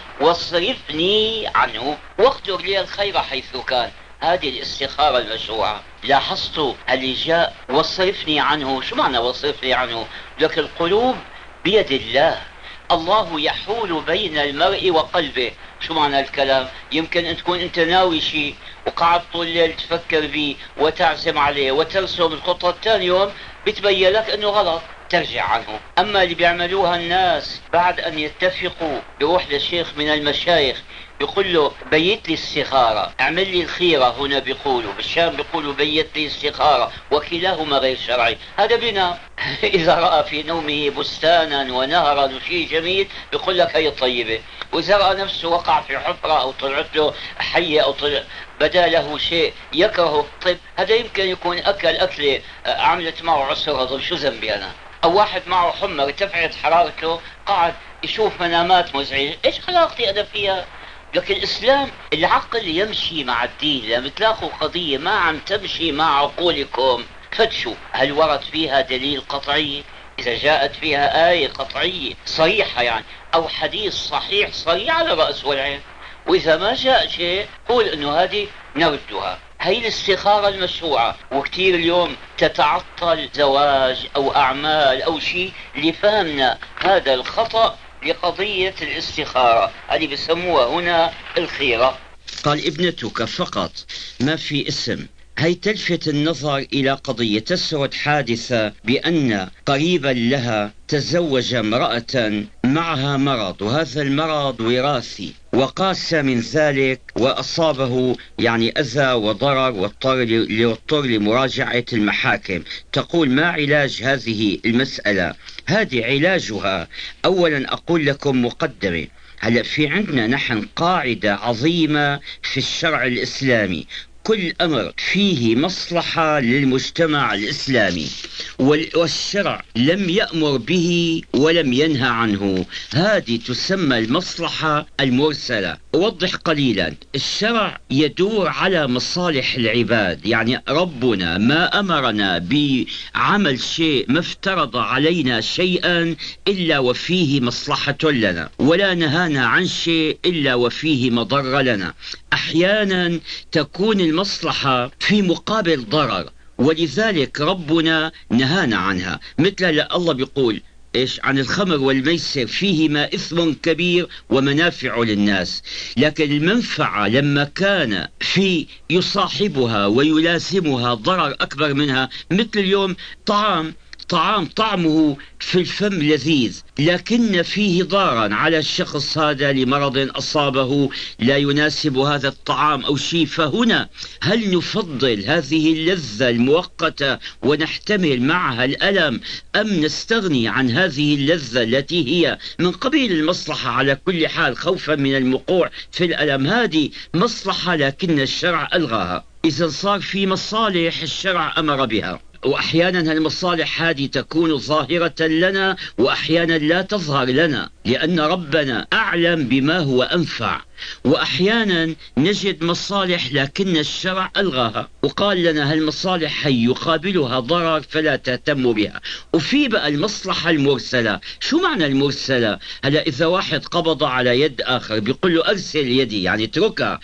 [SPEAKER 3] واصرفني عنه واقدر لي الخير حيث كان. هذه الاستخارة المشروعة. لاحظتوا اللي جاء واصرفني عنه، شو معنى واصرفني عنه؟ لك القلوب بيد الله، الله يحول بين المرء وقلبه. شو معنى الكلام؟ يمكن أن تكون أنت ناوي شيء وقعدت طول الليل تفكر به وتعزم عليه وترسم الخطة، ثاني يوم بتبين لك انه غلط ترجع عنه. اما اللي بيعملوها الناس بعد ان يتفقوا، بيروح لشيخ من المشايخ يقول له بيت لي استخارة، اعمل لي الخيرة، هنا بيقولوا بالشام بيقولوا بيت لي استخارة، وكلاهما غير شرعي. هذا بينام اذا رأى في نومه بستانا ونهرا وشيء جميل بيقول لك هي طيبة، واذا رأى نفسه وقع في حفرة او طلعت له حية او طلع بدا له شيء يكرهه، طيب هذا يمكن يكون اكل اكلة عملت معه عسر هضم، شو ذنبي انا؟ او واحد معه حمى ارتفعت حرارته قاعد يشوف منامات مزعجة، ايش علاقتي انا فيها؟ لكن الإسلام العقل يمشي مع الدين. لما تلاقوا قضية ما عم تمشي مع عقولكم فتشوا هل ورد فيها دليل قطعي، إذا جاءت فيها آية قطعية صريحة يعني أو حديث صحيح صريح على رأس والعين، وإذا ما جاء شيء قول إنه هذه نردها. هي الاستخارة المشروعة، وكثير اليوم تتعطل زواج أو أعمال أو شيء لفهمنا هذا الخطأ لقضية الاستخارة اللي بسموها هنا الخيرة.
[SPEAKER 2] قال ابنتك فقط ما في اسم. هي تلفت النظر إلى قضية تسرد حادثة بأن قريبا لها تزوج امرأة معها مرض، وهذا المرض وراثي، وقاس من ذلك وأصابه يعني أذى وضرر، واضطر لمراجعة المحاكم. تقول ما علاج هذه المسألة؟ هذه علاجها أولا أقول لكم مقدمة. هلأ في عندنا نحن قاعدة عظيمة في الشرع الإسلامي، كل أمر فيه مصلحة للمجتمع الإسلامي والشرع لم يأمر به ولم ينهى عنه، هذه تسمى المصلحة المرسلة. أوضح قليلا، الشرع يدور على مصالح العباد، يعني ربنا ما أمرنا بعمل شيء ما افترض علينا شيئا إلا وفيه مصلحة لنا، ولا نهانا عن شيء إلا وفيه مضر لنا. أحيانا تكون المصلحة في مقابل ضرر، ولذلك ربنا نهانا عنها. مثل الله بيقول إيش عن الخمر والميسر فيهما إثم كبير ومنافع للناس، لكن المنفعة لما كان في يصاحبها ويلازمها ضرر أكبر منها، مثل اليوم طعام طعام طعمه في الفم لذيذ لكن فيه ضارا على الشخص هذا لمرض أصابه لا يناسب هذا الطعام أو شيء، فهنا هل نفضل هذه اللذة المؤقتة ونحتمل معها الألم، أم نستغني عن هذه اللذة التي هي من قبيل المصلحة على كل حال خوفا من الوقوع في الألم؟ هذه مصلحة لكن الشرع ألغاها. إذا صار في مصالح الشرع أمر بها، وأحيانا هالمصالح هذه تكون ظاهرة لنا وأحيانا لا تظهر لنا، لأن ربنا أعلم بما هو أنفع. وأحيانا نجد مصالح لكن الشرع ألغاها وقال لنا هالمصالح هي يقابلها ضرر فلا تهتم بها. وفي بقى المصلحة المرسلة. شو معنى المرسلة؟ هلا إذا واحد قبض على يد آخر بيقول له أرسل يدي، يعني اتركها.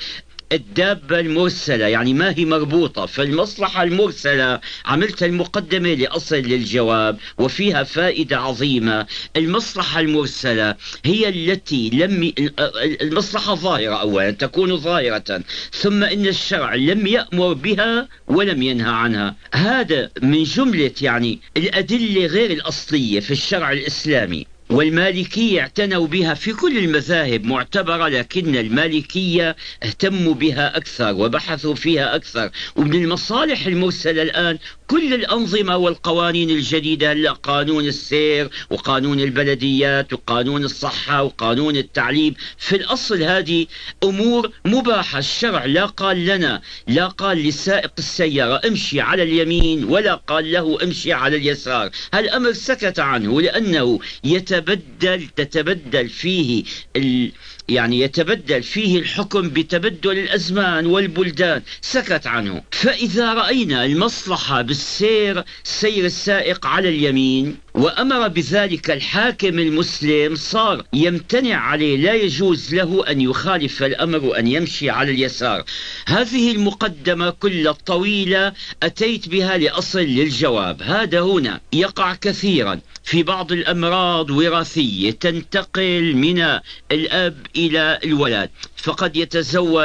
[SPEAKER 2] الدابة المرسلة يعني ما هي مربوطة، فالمصلحة المرسلة عملت المقدمة لأصل للجواب وفيها فائدة عظيمة. المصلحة المرسلة هي التي لم المصلحة ظاهرة أولا تكون ظاهرة، ثم إن الشرع لم يأمر بها ولم ينهى عنها. هذا من جملة يعني الأدلة غير الأصلية في الشرع الإسلامي، والمالكية اعتنوا بها في كل المذاهب معتبرة، لكن المالكية اهتموا بها أكثر وبحثوا فيها أكثر. ومن المصالح المرسلة الآن كل الأنظمة والقوانين الجديدة، هلا قانون السير وقانون البلديات وقانون الصحة وقانون التعليم، في الأصل هذه أمور مباحة. الشرع لا قال لنا، لا قال لسائق السيارة امشي على اليمين ولا قال له امشي على اليسار، هالأمر سكت عنه لأنه يتبدل تتبدل فيه ال يعني يتبدل فيه الحكم بتبدل الأزمان والبلدان، سكت عنه. فإذا رأينا المصلحة بالسير سير السائق على اليمين وأمر بذلك الحاكم المسلم، صار يمتنع عليه، لا يجوز له أن يخالف الأمر وأن يمشي على اليسار. هذه المقدمة كلها الطويلة أتيت بها لأصل للجواب. هذا هنا يقع كثيرا في بعض الأمراض وراثية تنتقل من الأب إلى الولد، فقد يتزوج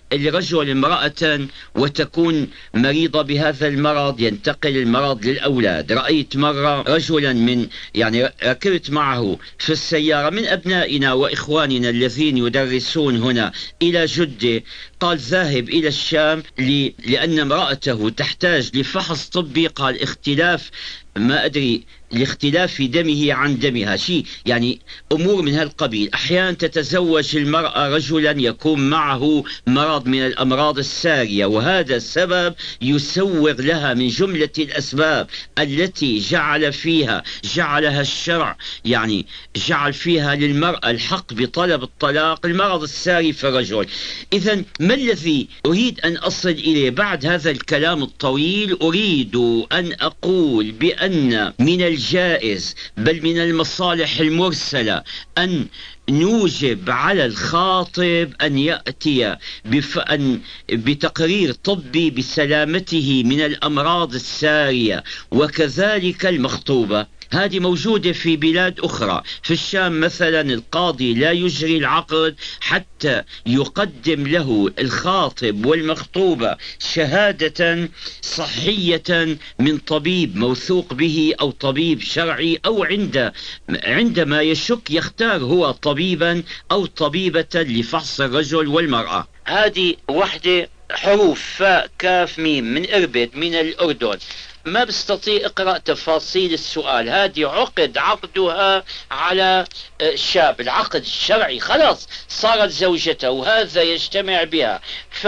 [SPEAKER 3] الرجل امرأة وتكون مريضة بهذا المرض، ينتقل المرض للأولاد. رأيت مرة رجلا من يعني ركبت معه في السيارة من أبنائنا وإخواننا الذين يدرسون هنا إلى جدة، قال ذاهب إلى الشام لأن امرأته تحتاج لفحص طبي، قال اختلاف ما أدري لاختلاف دمه عن دمها، شيء يعني أمور من هالقبيل. أحيانا تتزوج المرأة رجلا يكون معه مرض من الأمراض السارية، وهذا السبب يسوغ لها من جملة الأسباب التي جعل فيها جعلها الشرع يعني جعل فيها للمرأة الحق بطلب الطلاق، المرض الساري في الرجل. إذن ما الذي أريد أن أصل إليه بعد هذا الكلام الطويل؟ أريد أن أقول بأن من الجائز بل من المصالح المرسلة أن نوجب على الخاطب أن يأتي بفأن بتقرير طبي بسلامته من الأمراض السارية، وكذلك المخطوبة. هذه موجودة في بلاد أخرى. في الشام مثلا القاضي لا يجري العقد حتى يقدم له الخاطب والمخطوبة شهادة صحية من طبيب موثوق به أو طبيب شرعي، أو عند عندما يشك يختار هو طبيبا أو طبيبة لفحص الرجل والمرأة. هذه وحدة حروف فاء كاف ميم من إربد من الأردن، ما بستطيع اقرأ تفاصيل السؤال. هذه عقد عقدها على شاب، العقد الشرعي خلاص صارت زوجته وهذا يجتمع بها،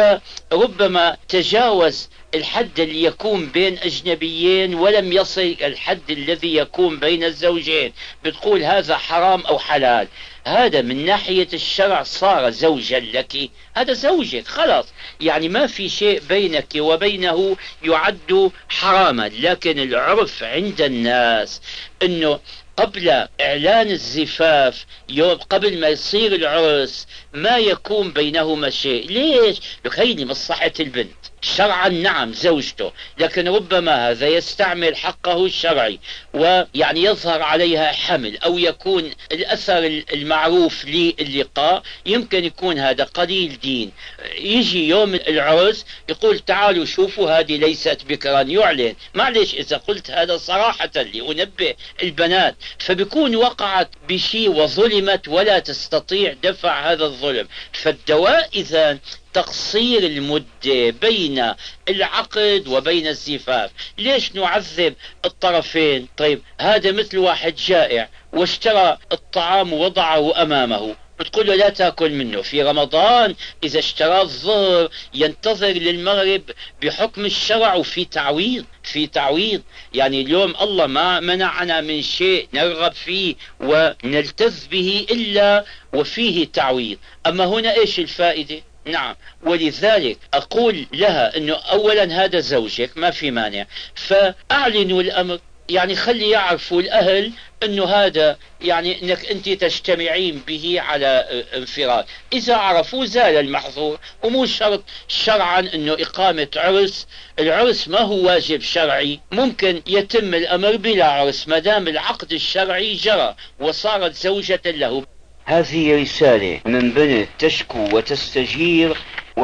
[SPEAKER 3] فربما تجاوز الحد اللي يكون بين أجنبيين ولم يصل الحد الذي يكون بين الزوجين، بتقول هذا حرام أو حلال. هذا من ناحية الشرع صار زوجا لك، هذا زوجك خلاص، يعني ما في شيء بينك وبينه يعد حراما. لكن العرف عند الناس انه قبل اعلان الزفاف يوم قبل ما يصير العرس ما يكون بينهما شيء. ليش؟ لخيني مصلحة البنت شرعا نعم زوجته، لكن ربما هذا يستعمل حقه الشرعي ويعني يظهر عليها حمل أو يكون الأثر المعروف للقاء، يمكن يكون هذا قليل دين. يجي يوم العرس يقول تعالوا شوفوا هذه ليست بكرا، يعلن. معلش إذا قلت هذا صراحة لأنبه البنات، فبيكون وقعت بشيء وظلمت ولا تستطيع دفع هذا الظلم. فالدواء إذا تقصير المدة بين العقد وبين الزفاف. ليش نعذب الطرفين؟ طيب هذا مثل واحد جائع واشترى الطعام ووضعه أمامه، بتقول له لا تأكل منه. في رمضان إذا اشترى الظهر ينتظر للمغرب بحكم الشرع، وفي تعويض في تعويض. يعني اليوم الله ما منعنا من شيء نرغب فيه ونلتذ به إلا وفيه تعويض. أما هنا إيش الفائدة؟ نعم، ولذلك أقول لها أنه أولا هذا زوجك ما في مانع، فأعلنوا الأمر، يعني خلي يعرفوا الأهل أنه هذا يعني أنك أنت تجتمعين به على انفراد. إذا عرفوا زال المحظور، ومو شرط شرعا أنه إقامة عرس. العرس ما هو واجب شرعي، ممكن يتم الأمر بلا عرس ما دام العقد الشرعي جرى وصارت زوجة له. هذه رسالة من بنت تشكو وتستجير،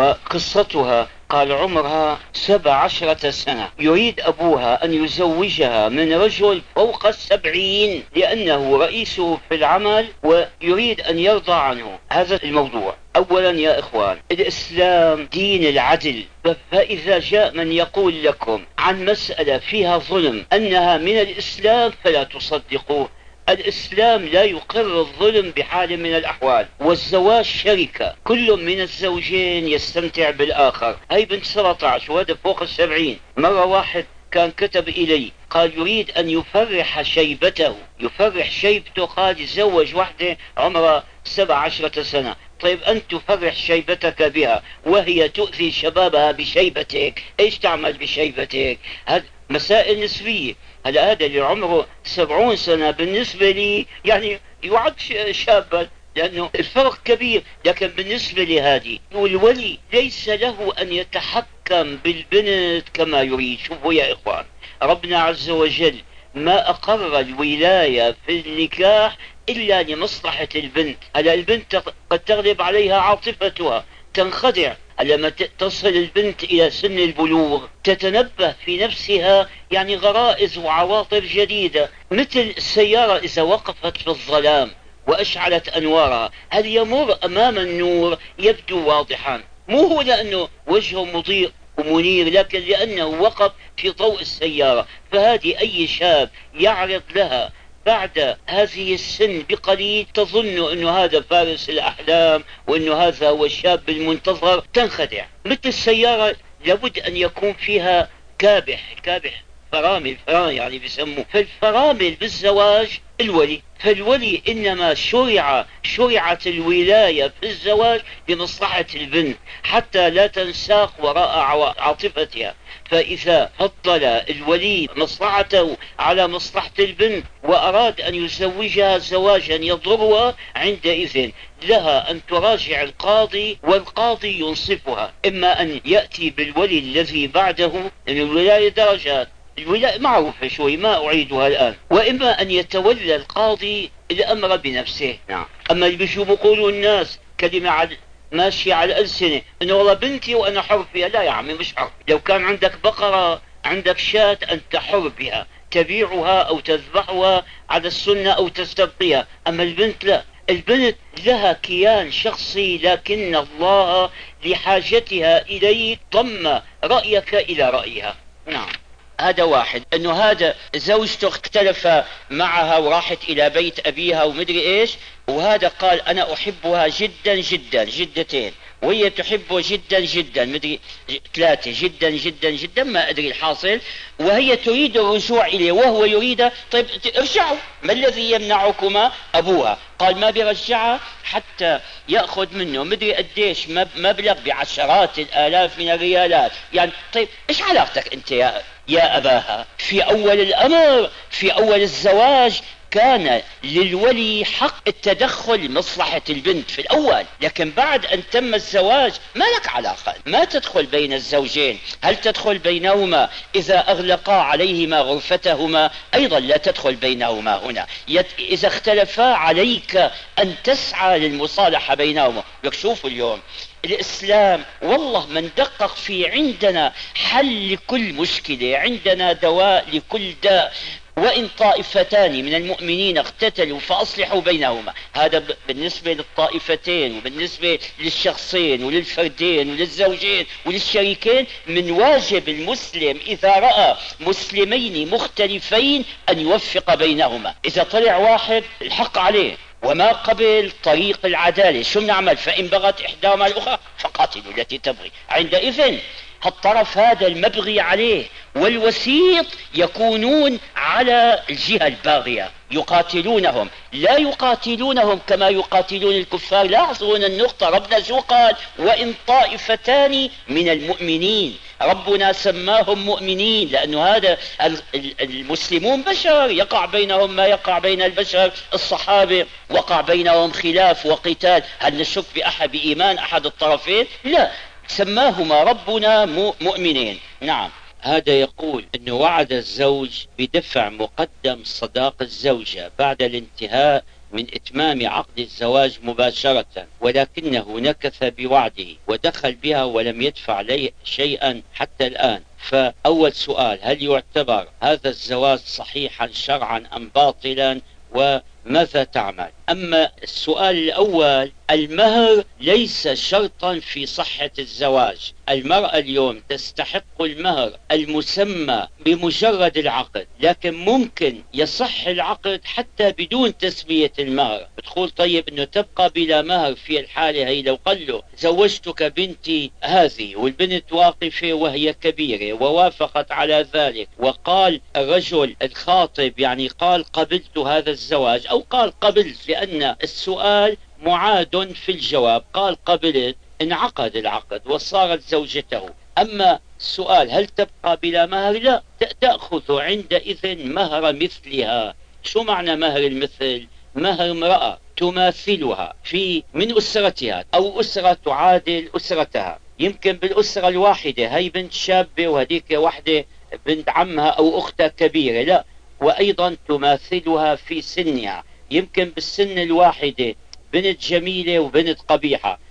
[SPEAKER 3] وقصتها قال عمرها سبع عشرة سنة، يريد أبوها أن يزوجها من رجل فوق السبعين لأنه رئيسه في العمل ويريد أن يرضى عنه. هذا الموضوع. أولا يا إخوان، الإسلام دين العدل، فإذا جاء من يقول لكم عن مسألة فيها ظلم أنها من الإسلام فلا تصدقوه. الإسلام لا يقر الظلم بحال من الأحوال، والزواج شركة، كل من الزوجين يستمتع بالآخر. هاي بنت سبعة عشر وهذا فوق السبعين. مرة واحد كان كتب إلي قال يريد أن يفرح شيبته، يفرح شيبته، قال يتزوج واحدة عمرها سبع عشرة سنة. طيب أنت تفرح شيبتك بها وهي تؤذي شبابها بشيبتك، إيش تعمل بشيبتك؟ هذا مسائل نسبية. هلا هذا اللي عمره سبعون سنة بالنسبة لي يعني يعد شابا، لأنه الفرق كبير. لكن بالنسبة لهذه والولي ليس له أن يتحكم بالبنت كما يريد. شوفوا يا إخوان، ربنا عز وجل ما أقر الولاية في النكاح إلا لمصلحة البنت. هلا البنت قد تغلب عليها عاطفتها، تنخدع، لما تصل البنت إلى سن البلوغ تتنبه في نفسها يعني غرائز وعواطف جديدة، مثل السيارة إذا وقفت في الظلام وأشعلت أنوارها، هل يمر أمام النور يبدو واضحا، مو هو لأنه وجهه مضيء ومنير، لكن لأنه وقف في ضوء السيارة. فهذه أي شاب يعرض لها بعد هذه السن بقليل تظن أنه هذا فارس الأحلام وأنه هذا هو الشاب المنتظر، تنخدع. مثل السيارة لابد أن يكون فيها كابح، كابح فرامل، فرامل يعني بيسموه. فالفرامل بالزواج الولي، فالولي إنما شرع شرعت الولاية في الزواج لمصلحة البنت حتى لا تنساق وراء عاطفتها. فإذا فضل الولي مصلحته على مصلحة البنت وأراد أن يزوجها زواجا يضرها، عندئذ لها أن تراجع القاضي والقاضي ينصفها، إما أن يأتي بالولي الذي بعده، لأن الولاية درجات، الولاية معروفة شوي ما أعيدها الآن، وإما أن يتولى القاضي الأمر بنفسه. نعم. أما اللي بيشو بيقولوا الناس كلمة عد ماشية على الألسنة إنه والله بنتي وأنا حر فيها، لا يا عمي مش حر. لو كان عندك بقرة عندك شاة أنت حر بها، تبيعها أو تذبحها على السنة أو تستبقيها. أما البنت لا، البنت لها كيان شخصي، لكن الله لحاجتها إليك ضم رأيك إلى رأيها. نعم. هذا واحد، انه هذا زوجته اختلف معها وراحت الى بيت ابيها ومدري ايش، وهذا قال انا احبها جدا جدا جدتين، وهي تحبه جدا جدا مدري ثلاثة جدا جدا جدا ما ادري الحاصل، وهي تريد الرجوع اليه وهو يريد. طيب ارجعوا، ما الذي يمنعكما؟ ابوها قال ما بيرجعها حتى ياخذ منه مدري قديش مبلغ بعشرات الالاف من الريالات. يعني طيب ايش علاقتك انت يا يا أباها؟ في أول الأمر في أول الزواج كان للولي حق التدخل مصلحة البنت في الأول، لكن بعد أن تم الزواج ما لك علاقة، ما تدخل بين الزوجين. هل تدخل بينهما إذا أغلقا عليهما غرفتهما؟ أيضا لا تدخل بينهما هنا. إذا اختلفا عليك أن تسعى للمصالحة بينهما. لك شوفوا اليوم الإسلام والله من دقق فيه عندنا حل لكل مشكلة، عندنا دواء لكل داء. وإن طائفتان من المؤمنين اقتتلوا فأصلحوا بينهما. هذا بالنسبة للطائفتين، وبالنسبة للشخصين وللفردين وللزوجين وللشريكين. من واجب المسلم إذا رأى مسلمين مختلفين أن يوفق بينهما. إذا طلع واحد الحق عليه وما قبل طريق العدالة، شو بنعمل؟ فإن بغت إحداهما الأخرى فقاتلوا التي تبغي. عندئذ الطرف هذا المبغي عليه والوسيط يكونون على الجهة الباغية، يقاتلونهم، لا يقاتلونهم كما يقاتلون الكفار. لاحظوا النقطة، ربنا شو قال؟ وإن طائفتان من المؤمنين. ربنا سماهم مؤمنين لأنه هذا المسلمون بشر، يقع بينهم ما يقع بين البشر. الصحابة وقع بينهم خلاف وقتال، هل نشك بأحد بإيمان أحد الطرفين؟ لا، سماهما ربنا مؤمنين. نعم. هذا يقول أنه وعد الزوج بدفع مقدم صداق الزوجة بعد الانتهاء من إتمام عقد الزواج مباشرة، ولكنه نكث بوعده ودخل بها ولم يدفع لي شيئا حتى الآن. فأول سؤال، هل يعتبر هذا الزواج صحيحا شرعا أم باطلا، وماذا تعمل؟ أما السؤال الأول، المهر ليس شرطا في صحة الزواج. المرأة اليوم تستحق المهر المسمى بمجرد العقد، لكن ممكن يصح العقد حتى بدون تسمية المهر. بتقول طيب انه تبقى بلا مهر في الحالة هي. لو قال له زوجتك بنتي هذه والبنت واقفة وهي كبيرة ووافقت على ذلك، وقال الرجل الخاطب يعني قال قبلت هذا الزواج أو قال قبلت، لأن السؤال معاد في الجواب، قال قبلت، انعقد العقد وصارت زوجته. أما السؤال هل تبقى بلا مهر؟ لا، تأخذ عندئذ مهر مثلها. شو معنى مهر المثل؟ مهر امرأة تماثلها في من أسرتها أو أسرة تعادل أسرتها، يمكن بالأسرة الواحدة هي بنت شابة وهديك واحدة بنت عمها أو أختها كبيرة، لا، وأيضا تماثلها في سنها، يمكن بالسن الواحدة بنت جميلة وبنت قبيحة،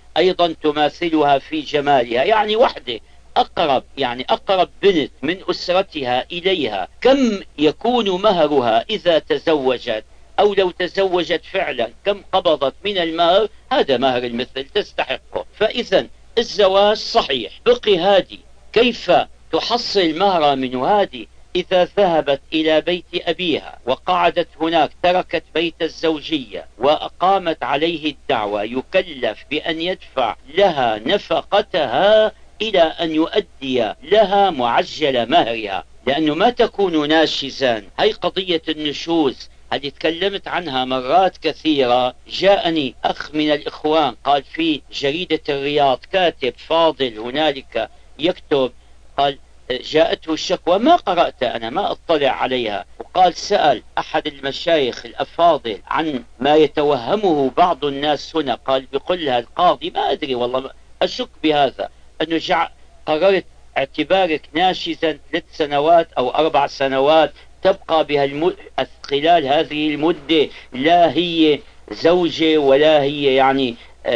[SPEAKER 3] أيضا تماثلها في جمالها، يعني وحدة أقرب، يعني أقرب بنت من أسرتها إليها. كم يكون مهرها إذا تزوجت، أو لو تزوجت فعلا كم قبضت من المهر؟ هذا مهر المثل تستحقه. فإذا الزواج صحيح، بقي هادي كيف تحصل مهر من هادي إذا ذهبت إلى بيت أبيها وقعدت هناك، تركت بيت الزوجية وأقامت عليه الدعوة، يكلف بأن يدفع لها نفقتها إلى أن يؤدي لها معجل مهرها، لأنه ما تكون ناشزا. هي قضية النشوز هذه تكلمت عنها مرات كثيرة. جاءني أخ من الإخوان قال في جريدة الرياض، كاتب فاضل هنالك يكتب، قال جاءته الشكوى، ما قرأت أنا، ما أطلع عليها، وقال سأل أحد المشايخ الأفاضل عن ما يتوهمه بعض الناس هنا، قال بيقول لها القاضي ما أدري والله أشك بهذا، أنه جع قررت اعتبارك ناشزا ثلاث سنوات أو أربع سنوات، تبقى بها الم... خلال هذه المدة لا هي زوجة ولا هي يعني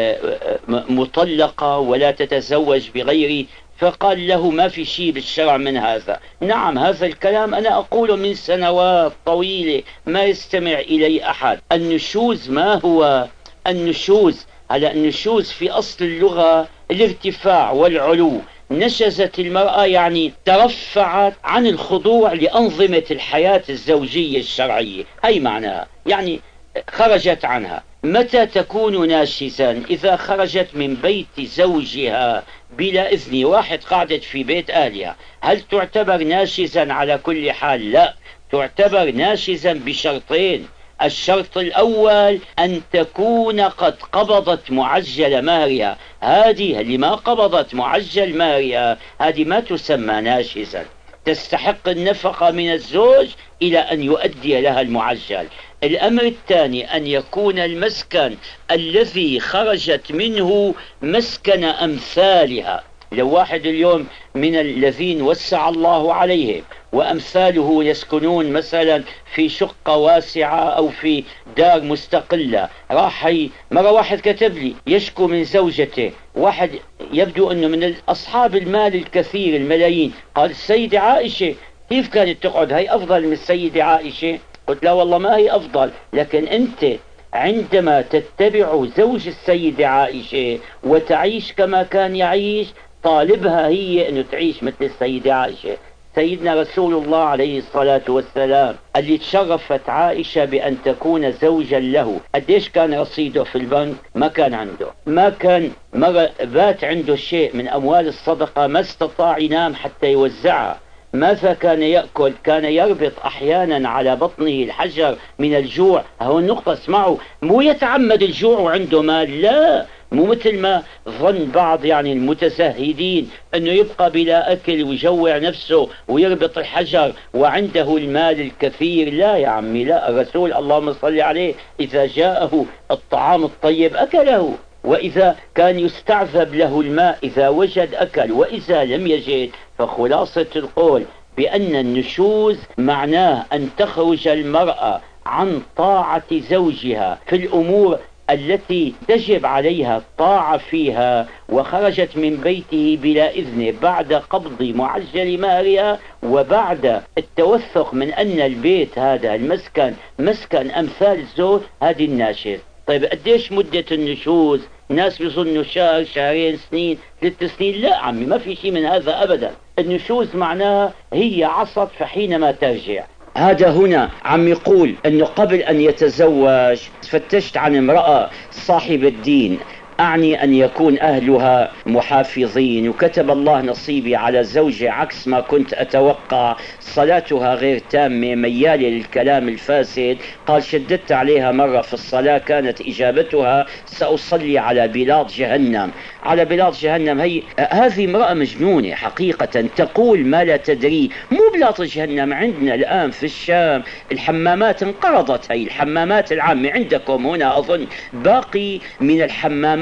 [SPEAKER 3] مطلقة ولا تتزوج بغيري. فقال له ما في شيء بالشرع من هذا. نعم، هذا الكلام أنا أقوله من سنوات طويلة ما يستمع إلي أحد. النشوز ما هو النشوز؟ على النشوز في أصل اللغة الارتفاع والعلو. نشزت المرأة يعني ترفعت عن الخضوع لأنظمة الحياة الزوجية الشرعية، هي معناها، يعني خرجت عنها. متى تكون ناشزا؟ إذا خرجت من بيت زوجها بلا إذن. واحد قعدت في بيت أهلها، هل تعتبر ناشزا على كل حال؟ لا، تعتبر ناشزا بشرطين. الشرط الأول أن تكون قد قبضت معجل مهرها. هذه اللي ما قبضت معجل مهرها هذه ما تسمى ناشزا، تستحق النفقة من الزوج إلى أن يؤدي لها المعجل. الأمر الثاني أن يكون المسكن الذي خرجت منه مسكن أمثالها. لو واحد اليوم من الذين وسع الله عليهم وأمثاله يسكنون مثلا في شقة واسعة أو في دار مستقلة، راح مرة واحد كتب لي يشكو من زوجته، واحد يبدو أنه من أصحاب المال الكثير الملايين، قال السيدة عائشة كيف كانت تقعد، هي أفضل من السيدة عائشة؟ قلت لا والله ما هي أفضل، لكن أنت عندما تتبع زوج السيدة عائشة وتعيش كما كان يعيش، طالبها هي أنه تعيش مثل السيدة عائشة. سيدنا رسول الله عليه الصلاة والسلام اللي تشرفت عائشة بأن تكون زوجا له، قديش كان رصيده في البنك؟ ما كان عنده، ما كان مرة بات عنده شيء من أموال الصدقة ما استطاع ينام حتى يوزعها. ماذا كان يأكل؟ كان يربط أحيانا على بطنه الحجر من الجوع. هو النقطة، اسمعوا، مو يتعمد الجوع وعنده مال، لا، مو مثل ما ظن بعض يعني المتزهدين أنه يبقى بلا أكل ويجوع نفسه ويربط الحجر وعنده المال الكثير. لا يا عمي، لا، الرسول اللهم صل عليه إذا جاءه الطعام الطيب أكله، وإذا كان يستعذب له الماء إذا وجد أكل، وإذا لم يجد. فخلاصة القول بأن النشوز معناه أن تخرج المرأة عن طاعة زوجها في الأمور التي تجب عليها الطاعة فيها، وخرجت من بيته بلا إذن بعد قبض معجل مهرها وبعد التوثق من أن البيت هذا المسكن مسكن أمثال الزوج. هذه الناشز. طيب قديش مدة النشوز؟ ناس بيظنوا شهر، شهرين، سنين، ثلاث سنين. لا عمي، ما في شيء من هذا أبدا. النشوز معناها هي عصت فحينما ترجع. هذا هنا عم يقول أنه قبل أن يتزوج فتشت عن امرأة صاحب الدين، أعني أن يكون أهلها محافظين، وكتب الله نصيبي على زوجة عكس ما كنت أتوقع، صلاتها غير تامة، ميالة للكلام الفاسد. قال شددت عليها مرة في الصلاة كانت إجابتها سأصلي على بلاط جهنم. على بلاط جهنم، هي هذه امرأة مجنونة حقيقة، تقول ما لا تدري. مو بلاط جهنم، عندنا الآن في الشام الحمامات انقرضت، هي الحمامات العامة عندكم هنا أظن باقي من الحمامات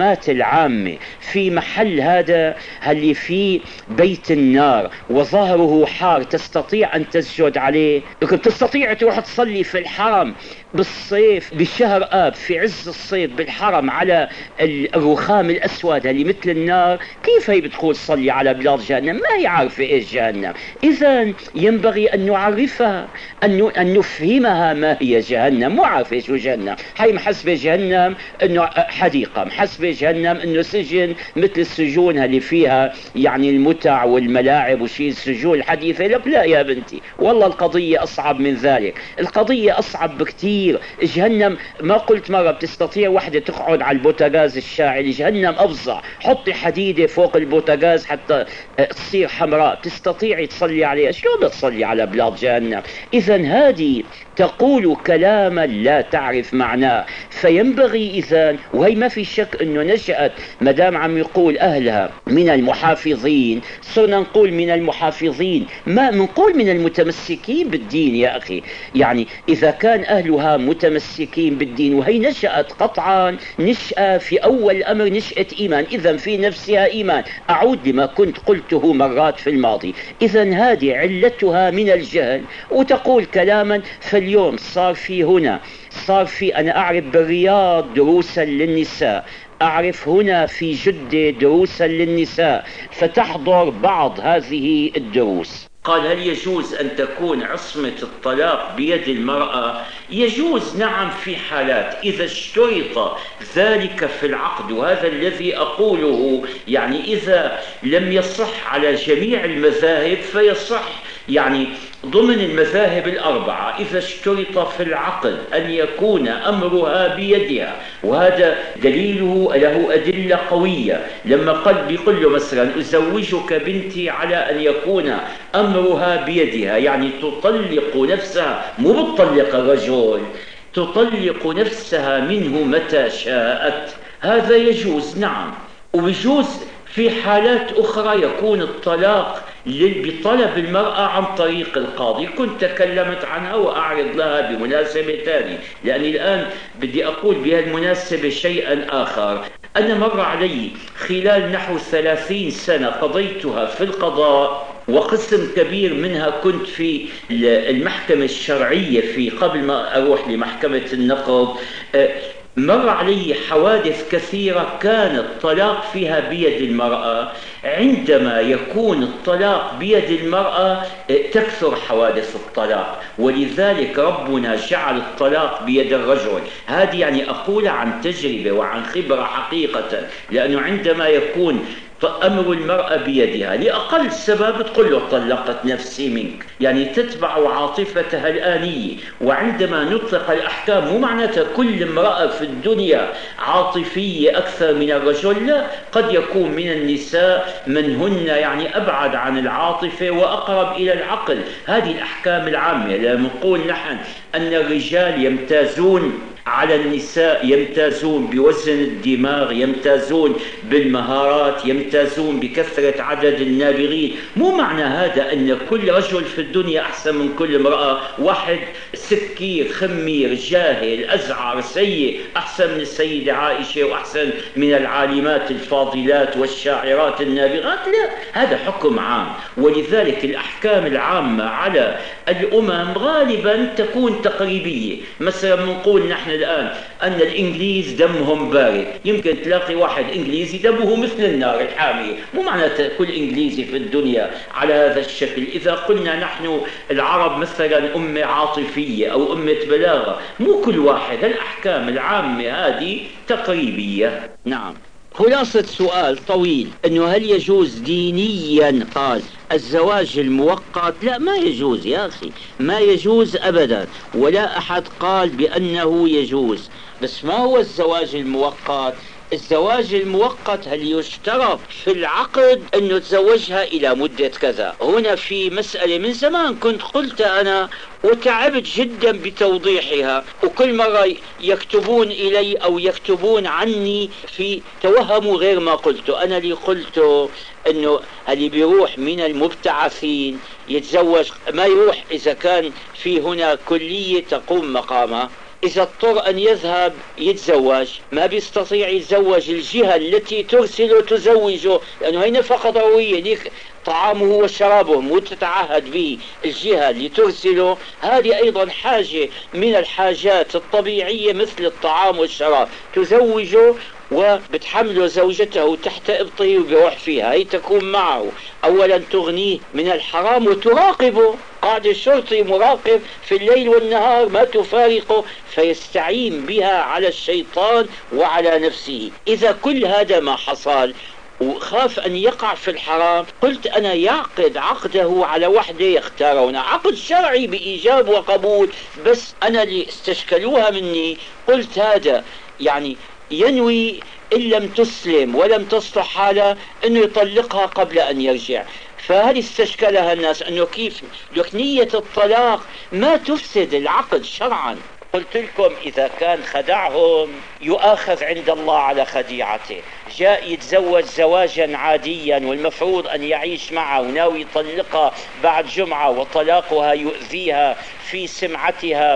[SPEAKER 3] الجماعات العامة في محل هذا اللي فيه بيت النار وظهره حار تستطيع أن تسجد عليه؟ تستطيع تروح تصلي في الحرم بالصيف بشهر آب في عز الصيف بالحرم على الرخام الأسود اللي مثل النار؟ كيف هي بتقول صلي على بلاد جهنم؟ ما هي عارفة إيش جهنم. إذا ينبغي أن نعرفها، أن أن نفهمها ما هي جهنم. مو عارفة شو جهنم. هي محسبة جهنم إنه حديقة، محسبة جهنم إنه سجن مثل السجون اللي فيها يعني المتع والملاعب وشي السجون الحديثة. لك لا يا بنتي، والله القضية أصعب من ذلك. القضية أصعب بكتير. جهنم ما قلت مرة بتستطيع واحدة تقعد على البوتاغاز الشاعل. جهنم أفظع. حطي حديدة فوق البوتاغاز حتى تصير حمراء، تستطيعي تصلي عليها؟ شلون بتصلي على بلاد جهنم؟ إذا هذه تقول كلاما لا تعرف معناه. فينبغي إذا، وهي ما في شك أنه نشأت مدام عم يقول أهلها من المحافظين، صرنا نقول من المحافظين، ما نقول من المتمسكين بالدين يا أخي. يعني إذا كان أهلها متمسكين بالدين، وهي نشأت قطعا نشأة في أول الأمر نشأة إيمان، إذا في نفسها إيمان. أعود لما كنت قلته مرات في الماضي، إذا هذه علتها من الجهل وتقول كلاما. فاليوم صار في هنا، صار في، أنا أعرف بالرياض دروسا للنساء، أعرف هنا في جدة دروسا للنساء، فتحضر بعض هذه الدروس. قال هل يجوز أن تكون عصمة الطلاق بيد المرأة؟ يجوز نعم في حالات إذا اشترط ذلك في العقد، وهذا الذي أقوله. يعني إذا لم يصح على جميع المذاهب فيصح يعني ضمن المذاهب الأربعة إذا اشترط في العقد أن يكون أمرها بيدها، وهذا دليله له أدلة قوية. لما قال بيقول له مثلا أزوجك بنتي على أن يكون أمرها بيدها، يعني تطلق نفسها، مو بتطلق الرجل، تطلق نفسها منه متى شاءت. هذا يجوز نعم. ويجوز في حالات أخرى يكون الطلاق بطلب المرأة عن طريق القاضي. كنت تكلمت عنها وأعرض لها بمناسبة ثانية، لأني الآن بدي أقول بهالمناسبة شيئا آخر. أنا مر علي خلال نحو ثلاثين سنة قضيتها في القضاء، وقسم كبير منها كنت في المحكمة الشرعية في قبل ما أروح لمحكمة النقض. مر علي حوادث كثيرة كان الطلاق فيها بيد المرأة. عندما يكون الطلاق بيد المرأة تكثر حوادث الطلاق، ولذلك ربنا جعل الطلاق بيد الرجل. هذه يعني أقول عن تجربة وعن خبرة حقيقة، لأنه عندما يكون أمر المرأة بيدها لأقل سبب تقول له طلقت نفسي منك، يعني تتبع عاطفتها الآنية. وعندما نطلق الأحكام مو معناتها كل امرأة في الدنيا عاطفية أكثر من الرجل، لا، قد يكون من النساء من هن يعني أبعد عن العاطفة وأقرب إلى العقل. هذه الأحكام العامة. لما نقول نحن أن الرجال يمتازون على النساء، يمتازون بوزن الدماغ، يمتازون بالمهارات، يمتازون بكثرة عدد النابغين، مو معنى هذا أن كل رجل في الدنيا أحسن من كل امرأة. واحد سكير خمير جاهل أزعر سيء أحسن من السيدة عائشة وأحسن من العالمات الفاضلات والشاعرات النابغات، لا، هذا حكم عام. ولذلك الأحكام العامة على الأمم غالبا تكون تقريبية. مثلا نقول نحن الآن أن الإنجليز دمهم بارد، يمكن تلاقي واحد إنجليزي دمه مثل النار الحامية، مو معناته كل إنجليزي في الدنيا على هذا الشكل. إذا قلنا نحن العرب مثلا أمة عاطفية أو أمة بلاغة، مو كل واحد. الأحكام العامة هذه تقريبية. نعم. خلاصة سؤال طويل أنه هل يجوز دينيا قال الزواج المؤقت؟ لا، ما يجوز يا أخي، ما يجوز أبدا، ولا أحد قال بأنه يجوز. بس ما هو الزواج المؤقت؟ الزواج المؤقت هل يشترط في العقد أنه تزوجها إلى مدة كذا؟ هنا في مسألة من زمان كنت قلت أنا وتعبت جدا بتوضيحها، وكل مرة يكتبون إلي أو يكتبون عني في توهموا غير ما قلته. أنا اللي قلته أنه اللي بيروح من المبتعثين يتزوج، ما يروح إذا كان في هنا كلية تقوم مقامها، إذا اضطر أن يذهب يتزوج ما بيستطيع يتزوج، الجهة التي ترسله تزوجه، لأنه هي نفقة ضرورية ليك، طعامه وشرابه وتتعهد به الجهة اللي ترسله، هذه أيضا حاجة من الحاجات الطبيعية مثل الطعام والشراب، تزوجه وبتحمله زوجته تحت إبطه وبيروح فيها، هي تكون معه. أولا تغنيه من الحرام وتراقبه، قاعد الشرطي مراقب في الليل والنهار ما تفارقه، فيستعين بها على الشيطان وعلى نفسه. إذا كل هذا ما حصل وخاف أن يقع في الحرام، قلت أنا يعقد عقده على وحدة يختارون، عقد شرعي بإيجاب وقبول، بس أنا اللي استشكلوها مني قلت هذا يعني ينوي إن لم تسلم ولم تصلح حالة أنه يطلقها قبل أن يرجع. فهذه استشكلها الناس أنه كيف لك نية الطلاق ما تفسد العقد شرعا. قلت لكم إذا كان خدعهم يؤاخذ عند الله على خديعته، جاء يتزوج زواجا عاديا والمفروض أن يعيش معها وناوي يطلقها بعد جمعة، وطلاقها يؤذيها في سمعتها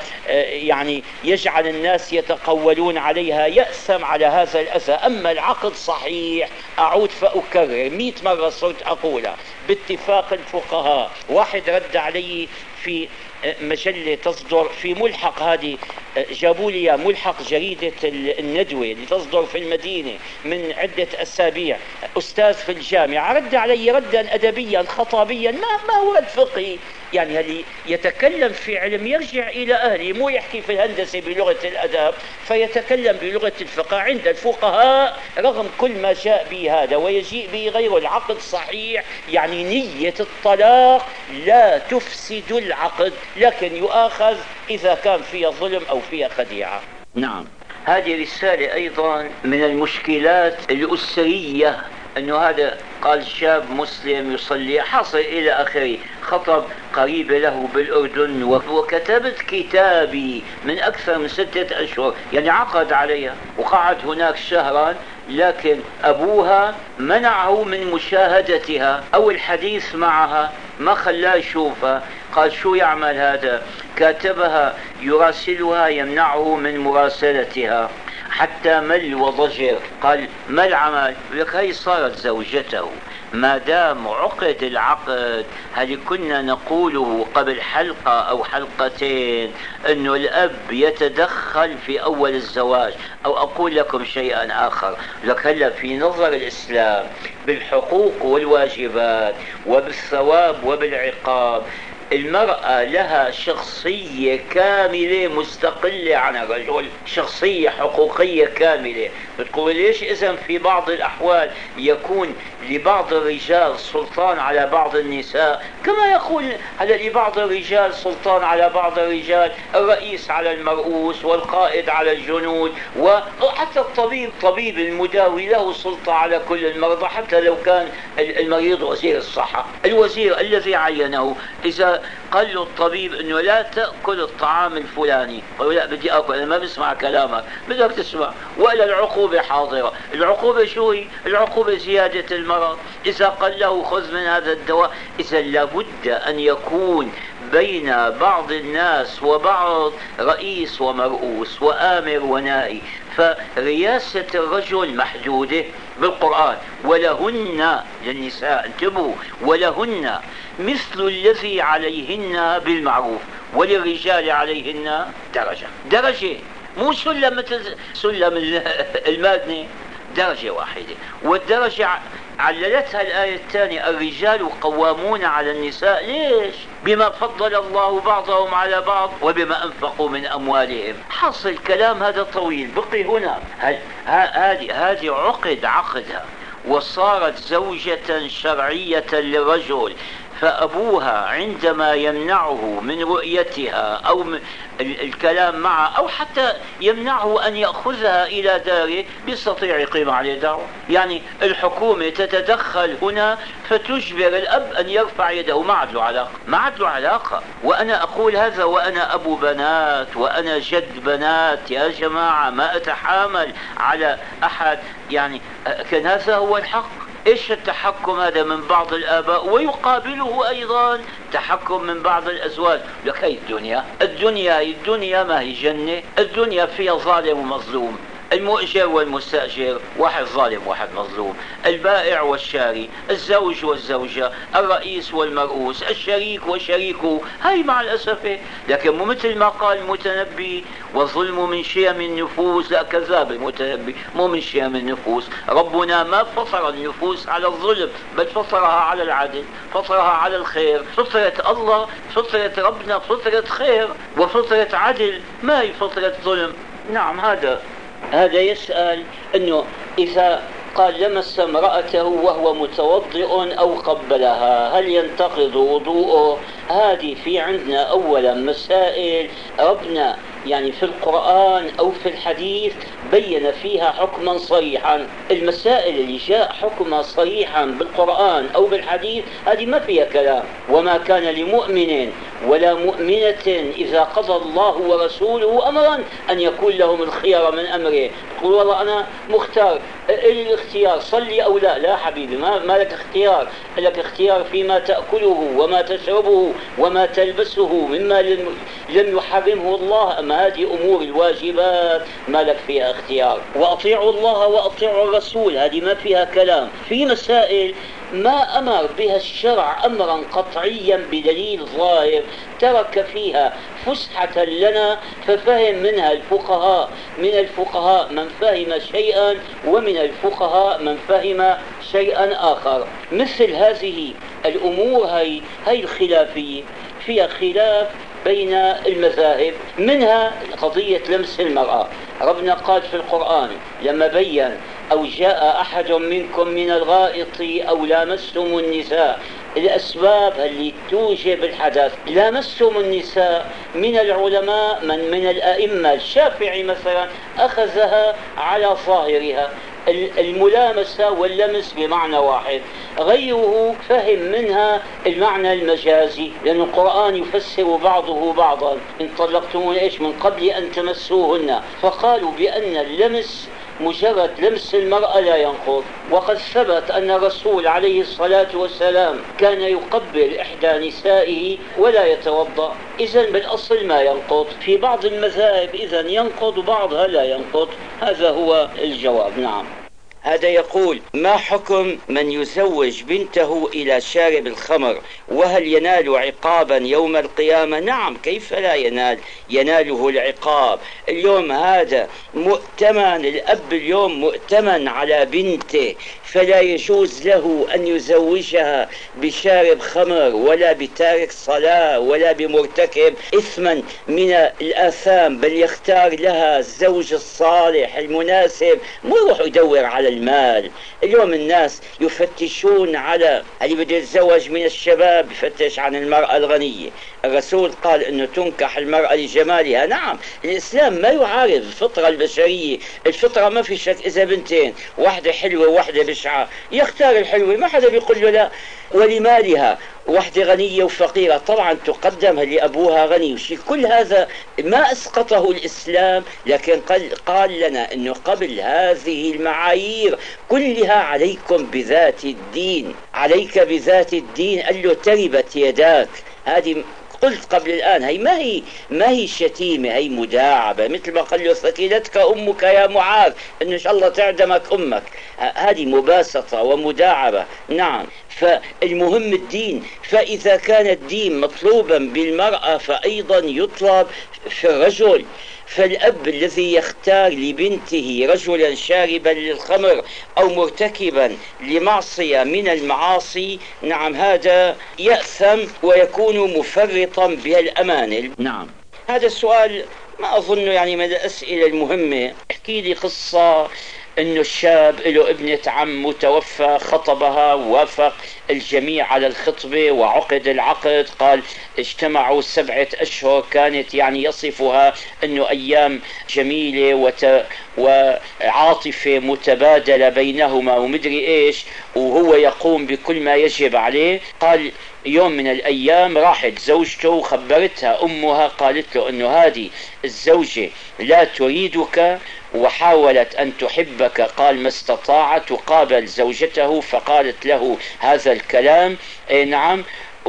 [SPEAKER 3] ويعني يجعل الناس يتقولون عليها، يأسم على هذا الأذى. أما العقد صحيح، أعود فأكرر مئة مرة صرت أقولها باتفاق الفقهاء. واحد رد علي في مجلة تصدر في ملحق، هذه جابوا لي ملحق جريدة الندوة اللي تصدر في المدينة من عدة أسابيع، أستاذ في الجامعة، رد علي ردا أدبيا خطابيا ما ما هو الفقهي، يعني اللي يتكلم في علم يرجع إلى أهله، مو يحكي في الهندسة بلغة الأدب فيتكلم بلغة الفقه. عند الفقهاء رغم كل ما جاء به هذا ويجيء به غيره، العقد صحيح، يعني نية الطلاق لا تفسد العقد، لكن يؤاخذ إذا كان فيها ظلم أو فيها خديعة. نعم، هذه رسالة أيضا من المشكلات الأسرية، أنه هذا قال شاب مسلم يصلي حاصل إلى آخره، خطب قريبة له بالأردن وكتبت كتابي من أكثر من ستة أشهر، يعني عقد عليها وقعد هناك شهرا، لكن أبوها منعه من مشاهدتها أو الحديث معها، ما خلاه يشوفها. قال شو يعمل هذا؟ كاتبها يراسلها يمنعه من مراسلتها حتى مل وضجر. قال ما العمل؟ لك هي صارت زوجته، ما دام عقد العقد. هل كنا نقوله قبل حلقة أو حلقتين أنه الأب يتدخل في أول الزواج؟ أو أقول لكم شيئا آخر، لك هلا في نظر الإسلام بالحقوق والواجبات وبالثواب وبالعقاب، المرأة لها شخصية كاملة مستقلة عن الرجل، شخصية حقوقية كاملة. بتقول ليش إذن في بعض الأحوال يكون لبعض الرجال سلطان على بعض النساء، كما يقول هذا لبعض الرجال سلطان على بعض الرجال، الرئيس على المرؤوس والقائد على الجنود، وحتى الطبيب طبيب المداوي له سلطة على كل المرضى، حتى لو كان المريض وزير الصحة، الوزير الذي عينه إذا قال له الطبيب انه لا تأكل الطعام الفلاني، قال لا بدي اكل، انا ما بسمع كلامك، بدك تسمع، وإلا العقوبة حاضرة. العقوبة شو هي؟ العقوبة زيادة المرض. اذا قال له خذ من هذا الدواء، اذا لابد ان يكون بين بعض الناس وبعض رئيس ومرؤوس وآمر ونائي. فرياسة الرجل محدودة بالقرآن، ولهن للنساء انتبهوا، ولهن مثل الذي عليهن بالمعروف وللرجال عليهن درجة. درجة مو سلم مثل سلم المادنة، درجة واحدة. والدرجة عللتها الآية الثانية الرجال قوامون على النساء. ليش؟ بما فضل الله بعضهم على بعض وبما أنفقوا من أموالهم. حاصل الكلام هذا طويل، بقي هنا هذه هذه عقد عقدها وصارت زوجة شرعية للرجل، فأبوها عندما يمنعه من رؤيتها أو من الكلام معها أو حتى يمنعه أن يأخذها إلى داره، بيستطيع يقيم عليه دعوة. يعني الحكومة تتدخل هنا فتجبر الأب أن يرفع يده، ما عاد له علاقة، ما عاد له علاقة. وأنا أقول هذا وأنا أبو بنات وأنا جد بنات، يا جماعة ما أتحامل على أحد، يعني كان هذا هو الحق. إيش التحكم هذا من بعض الآباء، ويقابله أيضا تحكم من بعض الأزواج. لك هي الدنيا، الدنيا هي الدنيا ما هي جنة، الدنيا فيها ظالم ومظلوم، المؤجر والمستأجر، واحد ظالم واحد مظلوم، البائع والشاري، الزوج والزوجة، الرئيس والمرؤوس، الشريك وشريكه. هاي مع الأسف. لكن مو مثل ما قال المتنبي: والظلم من شيم النفوس. لا، كذاب المتنبي، مو من شيم النفوس. ربنا ما فطر النفوس على الظلم، بل فطرها على العدل، فطرها على الخير. فطرة الله، فطرة ربنا فطرة خير وفطرة عدل، ما هي فطرة ظلم. نعم. هذا هذا يسأل أنه إذا قال لمس امرأته وهو متوضئ أو قبلها هل ينتقض وضوءه؟ هذه في عندنا أولا مسائل ربنا يعني في القرآن أو في الحديث بين فيها حكما صريحا. المسائل اللي جاء حكما صريحا بالقرآن أو بالحديث هذه ما فيها كلام. وما كان لمؤمن ولا مؤمنة إذا قضى الله ورسوله أمرا أن يكون لهم الخيار من أمره. تقول والله أنا مختار، إلي الاختيار صلي أو لا. لا حبيبي، ما, ما لك اختيار. لك اختيار فيما تأكله وما تشربه وما تلبسه مما لم يحرمه الله. أما هذه أمور الواجبات ما لك فيها اختيار. وأطيعوا الله وأطيعوا الرسول، هذه ما فيها كلام. في مسائل ما أمر بها الشرع أمرا قطعيا بدليل ظاهر ترك فيها فسحة لنا ففهم منها الفقهاء. من الفقهاء من فهم شيئا ومن الفقهاء من فهم شيئا آخر. مثل هذه الأمور هي, هي الخلافية فيها خلاف بين المذاهب. منها قضية لمس المرأة. ربنا قال في القرآن لما بين: أو جاء أحد منكم من الغائط أو لامستم النساء. الأسباب اللي توجب الحدث. لامستم النساء من العلماء من من الأئمة الشافعي مثلا أخذها على ظاهرها، الملامسة واللمس بمعنى واحد. غيره فهم منها المعنى المجازي، لأن القرآن يفسر بعضه بعضا: إن طلقتمون إيش من قبل أن تمسوهن. فقالوا بأن اللمس مجرد لمس المرأة لا ينقض. وقد ثبت أن الرسول عليه الصلاة والسلام كان يقبل إحدى نسائه ولا يتوضأ. إذن بالأصل ما ينقض. في بعض المذاهب إذن ينقض وبعضها لا ينقض. هذا هو الجواب. نعم. هذا يقول: ما حكم من يزوج بنته إلى شارب الخمر، وهل ينال عقابا يوم القيامة؟ نعم، كيف لا ينال؟ يناله العقاب. اليوم هذا مؤتمن، الأب اليوم مؤتمن على بنته، فلا يجوز له أن يزوجها بشارب خمر ولا بتارك صلاة ولا بمرتكب إثما من الآثام، بل يختار لها الزوج الصالح المناسب، مو يروح يدور على المال. اليوم الناس يفتشون على اللي بده يتزوج من الشباب، يفتش عن المرأة الغنية. الرسول قال انه تنكح المرأة لجمالها. نعم، الاسلام ما يعارض الفطرة البشرية. الفطرة ما في شك، اذا بنتين واحدة حلوة وواحدة بشعة يختار الحلوة، ما حدا بيقول له لا. ولمالها واحدة غنية وفقيرة طبعا تقدم اللي أبوها غني وشي. كل هذا ما أسقطه الإسلام، لكن قال, قال لنا أنه قبل هذه المعايير كلها عليكم بذات الدين، عليك بذات الدين. قال له: تربت يداك. هذه قلت قبل الآن، هي ما هي ما هي شتيمة، هي مداعبة. مثل ما قال له: ثكلتك أمك يا معاذ، إن إن شاء الله تعدمك أمك. هذه مباسطة ومداعبة. نعم. فالمهم الدين. فإذا كان الدين مطلوبا بالمرأة فأيضا يطلب في الرجل. فالأب الذي يختار لبنته رجلا شاربا للخمر أو مرتكبا لمعصية من المعاصي، نعم، هذا يأثم ويكون مفرطا بها الأمانة. نعم. هذا السؤال ما أظنه يعني من الأسئلة المهمة. احكي لي قصة انه الشاب له ابنة عم متوفى، خطبها ووافق الجميع على الخطبة وعقد العقد. قال اجتمعوا سبعة أشهر، كانت يعني يصفها أنه أيام جميلة وت... وعاطفة متبادلة بينهما ومدري إيش، وهو يقوم بكل ما يجب عليه. قال يوم من الأيام راحت زوجته وخبرتها أمها، قالت له أنه هذه الزوجة لا تريدك وحاولت أن تحبك. قال ما استطاعت، وقابل زوجته فقالت له هذا الكلام. إيه نعم.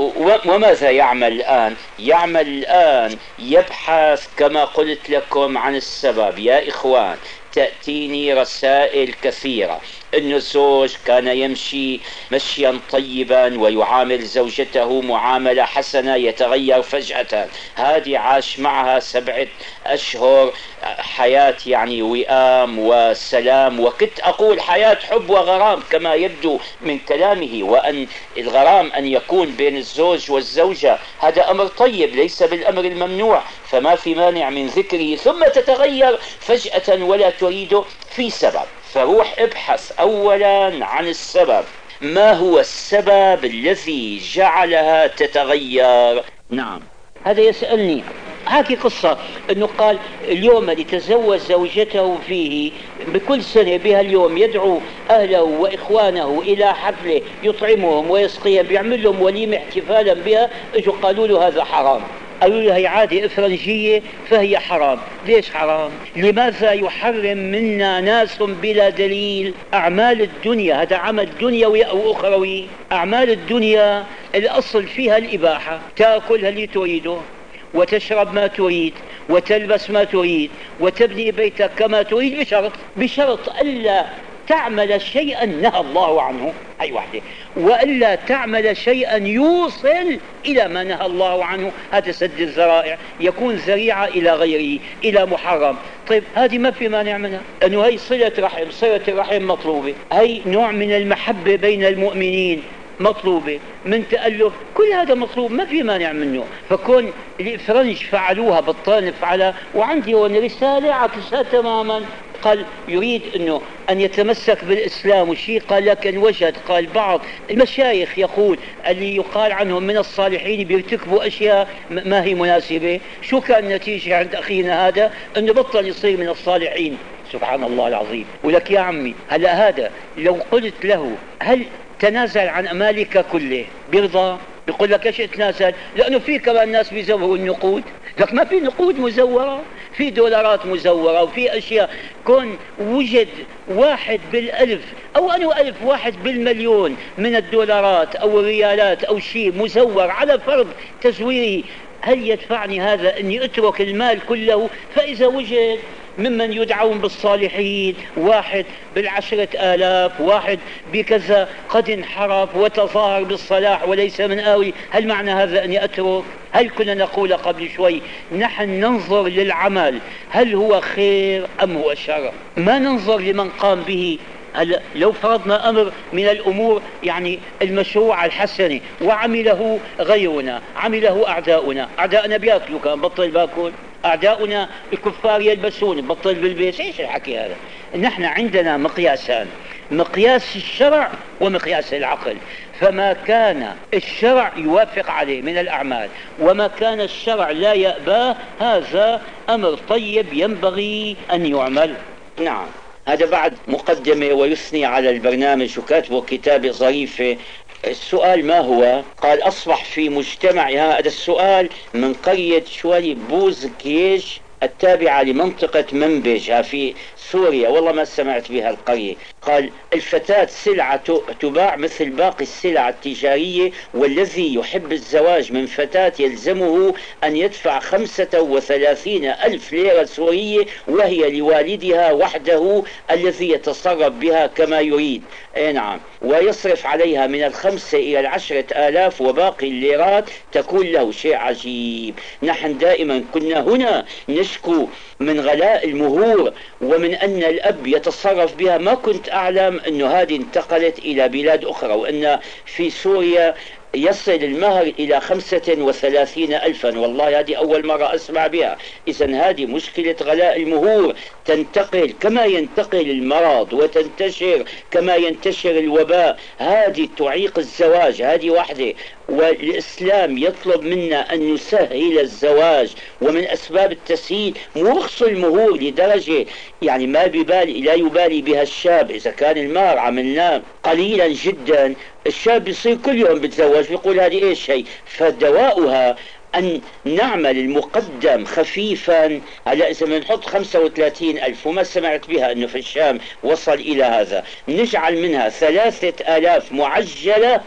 [SPEAKER 3] وماذا يعمل الآن؟ يعمل الآن يبحث كما قلت لكم عن السبب. يا إخوان تأتيني رسائل كثيرة أن الزوج كان يمشي مشيا طيبا ويعامل زوجته معاملة حسنة، يتغير فجأة. هذه عاش معها سبعة أشهر حياة يعني وئام وسلام، وكنت أقول حياة حب وغرام كما يبدو من كلامه، وأن الغرام أن يكون بين الزوج والزوجة هذا أمر طيب ليس بالأمر الممنوع، فما في مانع من ذكره، ثم تتغير فجأة ولا تريده في سبب. فروح ابحث أولا عن السبب، ما هو السبب الذي جعلها تتغير؟ نعم هذا يسألني. هاكي قصة أنه قال اليوم اللي تزوج زوجته فيه بكل سنة بها اليوم يدعو أهله وإخوانه إلى حفله يطعمهم ويسقيهم، بيعمل لهم وليمة احتفالا بها. اجوا قالوا له هذا حرام، قالوا له هي عادة إفرنجية فهي حرام. ليش حرام؟ لماذا يحرم منا ناس بلا دليل؟ أعمال الدنيا هذا عمل دنيوي أو أخروي. أعمال الدنيا الأصل فيها الإباحة، تأكل اللي تريده وتشرب ما تريد وتلبس ما تريد وتبني بيتك كما تريد، بشرط بشرط ألا تعمل شيئا نهى الله عنه، أي واحدة، وألا تعمل شيئا يوصل إلى ما نهى الله عنه، هذا سد الذرائع، يكون ذريعة إلى غيره إلى محرم. طيب هذه ما في مانع منها، أنه هي صلة رحم، صلة الرحم مطلوبة، هي نوع من المحبة بين المؤمنين مطلوبة، من تألف، كل هذا مطلوب ما في مانع منه. فكون الإفرنج فعلوها بطال نفعلها. وعندي هون رسالة عكسها تماما، قال يريد أنه أن يتمسك بالإسلام وشيء، قال لكن وجد قال بعض المشايخ يقول اللي يقال عنهم من الصالحين بيرتكبوا أشياء ما هي مناسبة. شو كان النتيجة عند أخينا هذا؟ أنه بطل يصير من الصالحين. سبحان الله العظيم. ولك يا عمي هلا هذا لو قلت له هل تنازل عن أمالك كله بيرضى؟ بيقول لك ايش اتنازل؟ لأنه في كمان ناس بيزوروا النقود. لك ما في نقود مزورة، في دولارات مزورة وفي أشياء. كون وجد واحد بالألف أو أنه ألف واحد بالمليون من الدولارات أو الريالات أو شيء مزور على فرض تزويري، هل يدفعني هذا أني أترك المال كله؟ فإذا وجد ممن يدعون بالصالحين واحد بالعشرة آلاف، واحد بكذا، قد انحرف وتظاهر بالصلاح وليس من آوي، هل معنى هذا أني أترك؟ هل كنا نقول قبل شوي نحن ننظر للعمل هل هو خير أم هو شر، ما ننظر لمن قام به. هل لو فرضنا أمر من الأمور يعني المشروع الحسنة وعمله غيرنا، عمله أعداؤنا، أعداؤنا بيأكلوا كان بطل باكل، أعداؤنا الكفار يلبسون بطل بالبيس. إيش الحكي هذا؟ نحن عندنا مقياسان، مقياس الشرع ومقياس العقل، فما كان الشرع يوافق عليه من الأعمال وما كان الشرع لا يأباه هذا أمر طيب ينبغي أن يعمل. نعم هذا بعد مقدمة ويثني على البرنامج وكاتبه كتابة ظريفة. السؤال ما هو؟ قال أصبح في مجتمع، هذا السؤال من قرية شوالي بوزكيش التابعة لمنطقة منبج في سوريا، والله ما سمعت بها القرية. قال الفتاة سلعة تباع مثل باقي السلع التجارية، والذي يحب الزواج من فتاة يلزمه أن يدفع خمسة وثلاثين ألف ليرة سورية، وهي لوالدها وحده الذي يتصرف بها كما يريد. اي نعم، ويصرف عليها من الخمسة إلى العشرة آلاف، وباقي الليرات تكون له. شيء عجيب. نحن دائما كنا هنا نشكو من غلاء المهور ومن أن الأب يتصرف بها. ما كنت أعلم أن هذه انتقلت إلى بلاد أخرى، وأن في سوريا يصل المهر إلى خمسة وثلاثين ألفا. والله هذه أول مرة أسمع بها. إذن هذه مشكلة غلاء المهور، تنتقل كما ينتقل المرض وتنتشر كما ينتشر الوباء. هذه تعيق الزواج، هذه واحدة. والإسلام يطلب منا أن نسهل الزواج، ومن أسباب التسهيل مرخص المهور لدرجة يعني ما ببالي لا يبالي بها الشاب. إذا كان المهر عملناه قليلا جدا، الشاب يصير كل يوم بتزوج، يقول هذه ايش هي. فدواؤها أن نعمل المقدم خفيفا. على إذا بنحط خمسة وثلاثين ألف وما سمعت بها أنه في الشام وصل إلى هذا، نجعل منها ثلاثة آلاف معجلة،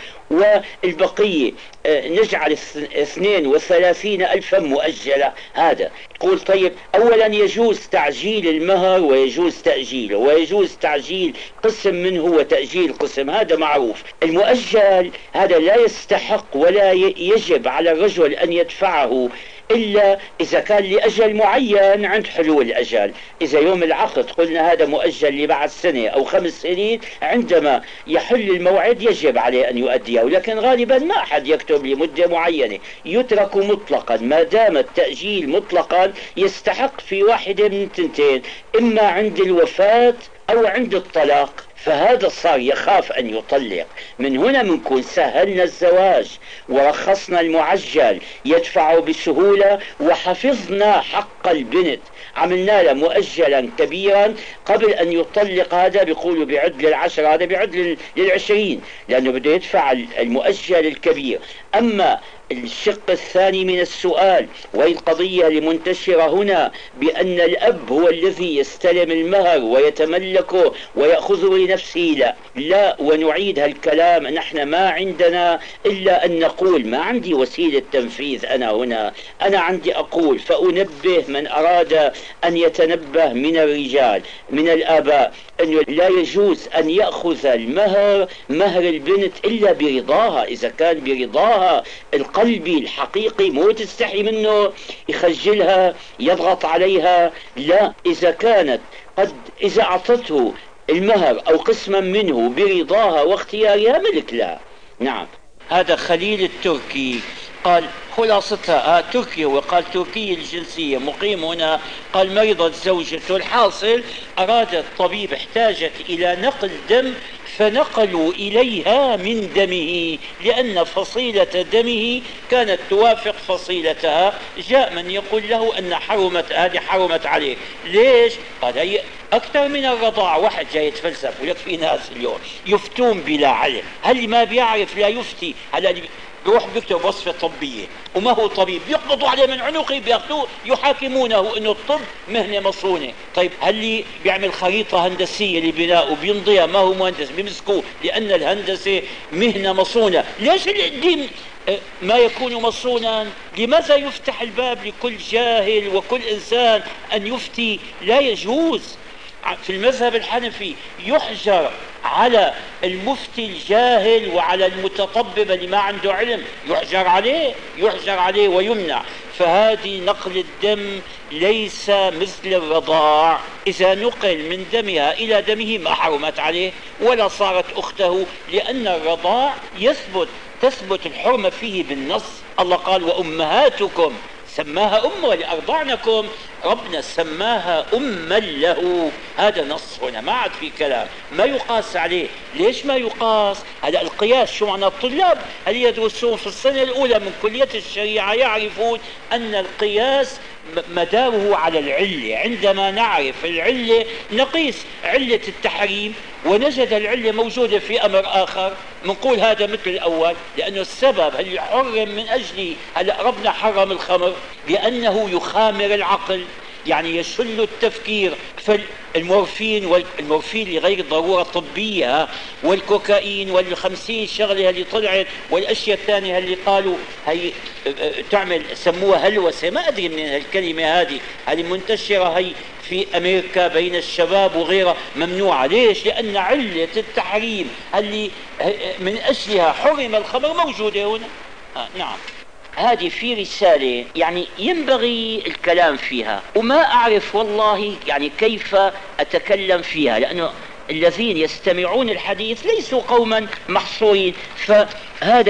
[SPEAKER 3] والبقية نجعل اثنين وثلاثين ألفا مؤجلة. هذا تقول طيب أولا يجوز تعجيل المهر ويجوز تأجيله، ويجوز تعجيل قسم منه وتأجيل قسم، هذا معروف. المؤجل هذا لا يستحق ولا يجب على الرجل أن يدفعه إلا إذا كان لأجل معين عند حلول الأجل. إذا يوم العقد قلنا هذا مؤجل لبعد سنة أو خمس سنين، عندما يحل الموعد يجب عليه أن يؤديه، لكن غالبا ما أحد يكتب لمدة معينة، يترك مطلقا. ما دام التأجيل مطلقا يستحق في واحدة من التنتين، إما عند الوفاة أو عند الطلاق. فهذا صار يخاف أن يطلق. من هنا منكون سهلنا الزواج ورخصنا المعجل يدفع بسهولة، وحفظنا حق البنت، عملنا له مؤجلا كبيرا قبل أن يطلق. هذا بيقولوا بعد للعشر، هذا بعد للعشرين، لأنه بده يدفع المؤجل الكبير. أما الشق الثاني من السؤال، وهي القضية المنتشرة هنا بأن الأب هو الذي يستلم المهر ويتملكه ويأخذه لنفسه، لا لا، ونعيد هالكلام. نحن ما عندنا إلا أن نقول، ما عندي وسيلة تنفيذ أنا هنا، أنا عندي أقول. فأنبه من أراد أن يتنبه من الرجال من الآباء أنه لا يجوز أن يأخذ المهر مهر البنت إلا برضاها. إذا كان برضاها القلبي الحقيقي، مو تستحي منه يخجلها يضغط عليها، لا. إذا كانت قد إذا أعطته المهر أو قسما منه برضاها واختيارها ملك لها. نعم. هذا خليل التركي قال خلاصتها، آه تركي، وقال تركي الجنسية، مقيم هنا، قال مرضت زوجته. الحاصل أراد الطبيب، احتاجت إلى نقل دم، فنقلوا إليها من دمه لأن فصيلة دمه كانت توافق فصيلتها. جاء من يقول له أن حرمت، هذه حرمت عليه. ليش؟ قال هي أكثر من الرضاع. واحد جاي يتفلسف، ولك في ناس اليوم يفتون بلا علم، هل ما بيعرف لا يفتي. هلا بيروح بيكتب وصفة طبية وما هو طبيب، يقبضوا عليه من عنقه، بياخذوه يحاكمونه انه الطب مهنة مصونة. طيب هل اللي بيعمل خريطة هندسية لبناء وبيمضيها ما هو مهندس، بيمسكوه لأن الهندسة مهنة مصونة. ليش الدين ما يكون مصونا؟ لماذا يفتح الباب لكل جاهل وكل إنسان أن يفتي؟ لا يجوز. في المذهب الحنفي يحجر على المفتي الجاهل وعلى المتطبب اللي ما عنده علم، يحجر عليه يحجر عليه ويمنع. فهذه نقل الدم ليس مثل الرضاع. إذا نقل من دمها إلى دمه ما حرمت عليه ولا صارت أخته، لأن الرضاع يثبت تثبت الحرمة فيه بالنص. الله قال وأمهاتكم، سماها أمه لأرضعنكم، ربنا سماها أما له. هذا نص هنا، ما عاد في كلام، ما يقاس عليه. ليش ما يقاس؟ هذا القياس شو معنى؟ الطلاب هل يدرسون في السنة الأولى من كلية الشريعة يعرفون أن القياس مداره على العلة. عندما نعرف العلة نقيس علة التحريم، ونجد العلة موجودة في أمر آخر منقول هذا مثل الأول، لأنه السبب هل يحرم من أجله. هلأ ربنا حرم الخمر لأنه يخامر العقل، يعني يشل التفكير. فالمورفين والمورفين لغير ضرورة طبية، والكوكايين والخمسين شغلة اللي طلعت، والأشياء الثانية اللي قالوا هي تعمل سموها هلوسة، ما أدري من الكلمة هذه، هذه منتشرة هي في أمريكا بين الشباب وغيرها، ممنوعة. ليش؟ لأن علة التحريم اللي من أجلها حرم الخمر موجودة هنا. آه نعم. هذه في رسالة يعني ينبغي الكلام فيها، وما أعرف والله يعني كيف أتكلم فيها، لأنه الذين يستمعون الحديث ليسوا قوما محصورين. فهذا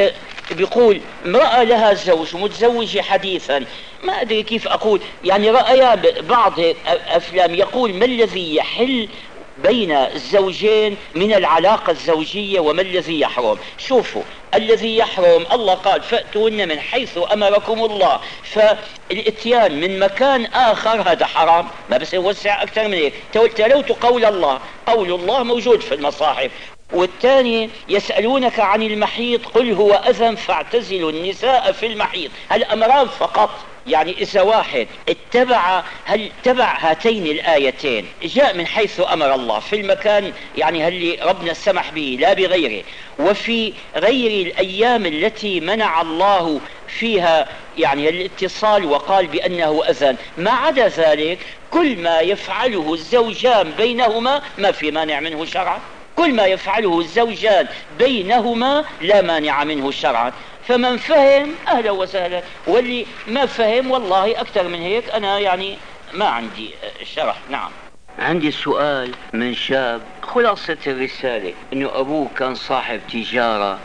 [SPEAKER 3] بيقول امرأة لها زوج متزوجة حديثا، ما أدري كيف أقول، يعني رأيا بعض أفلام يقول ما الذي يحل بين الزوجين من العلاقة الزوجية وما الذي يحرم. شوفوا، الذي يحرم الله قال فأتون من حيث أمركم الله، فالاتيان من مكان آخر هذا حرام، ما بس يوسع أكثر من هيك. تلوت قول الله، قول الله موجود في المصاحف. والثاني يسألونك عن المحيط قل هو أذى فاعتزلوا النساء في المحيط، الأمراض فقط. يعني إذا واحد اتبع هل اتبع هاتين الآيتين، جاء من حيث أمر الله في المكان يعني اللي ربنا سمح به لا بغيره، وفي غير الأيام التي منع الله فيها يعني الاتصال وقال بأنه أذى، ما عدا ذلك كل ما يفعله الزوجان بينهما ما في مانع منه شرعا، كل ما يفعله الزوجان بينهما لا مانع منه شرعا. فمن فهم أهلا وسهلا، واللي ما فهم والله أكثر من هيك أنا يعني ما عندي شرح. نعم.
[SPEAKER 2] عندي سؤال من شاب، خلاصة الرسالة أنه أبوه كان صاحب تجارة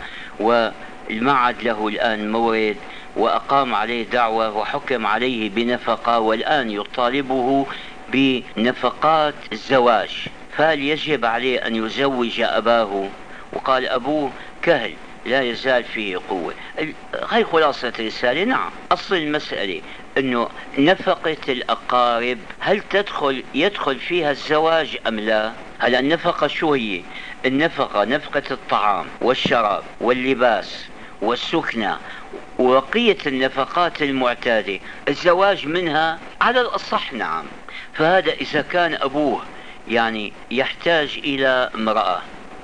[SPEAKER 2] والمعد له الآن مورد، وأقام عليه دعوة وحكم عليه بنفقة، والآن يطالبه بنفقات الزواج، فهل يجب عليه أن يزوج أباه؟ وقال أبوه كهل لا يزال فيه قوة. هاي خلاصة الرسالة. نعم، أصل المسألة أنه نفقة الأقارب هل تدخل يدخل فيها الزواج أم لا؟ هلا النفقة شو هي؟ النفقة نفقة الطعام والشراب واللباس والسكنة وبقية النفقات المعتادة، الزواج منها على الأصح. نعم. فهذا إذا كان أبوه يعني يحتاج إلى امرأة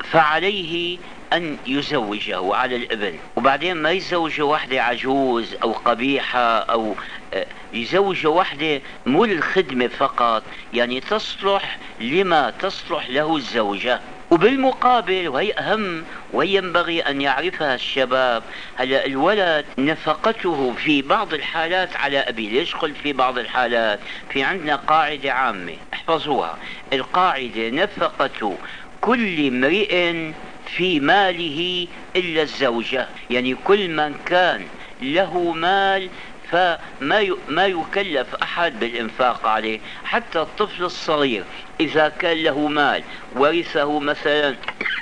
[SPEAKER 2] فعليه أن يزوجه على الابن، وبعدين ما يزوج واحدة عجوز أو قبيحة، أو يزوج واحدة مو للخدمة فقط، يعني تصلح لما تصلح له الزوجة. وبالمقابل، وهي أهم وهي ينبغي أن يعرفها الشباب، هلا الولد نفقته في بعض الحالات على أبيه. ليش قلت في بعض الحالات؟ في عندنا قاعدة عامة احفظوها، القاعدة نفقة كل امرئ في ماله إلا الزوجة، يعني كل من كان له مال فما ما يكلف أحد بالإنفاق عليه. حتى الطفل الصغير إذا كان له مال ورثه مثلا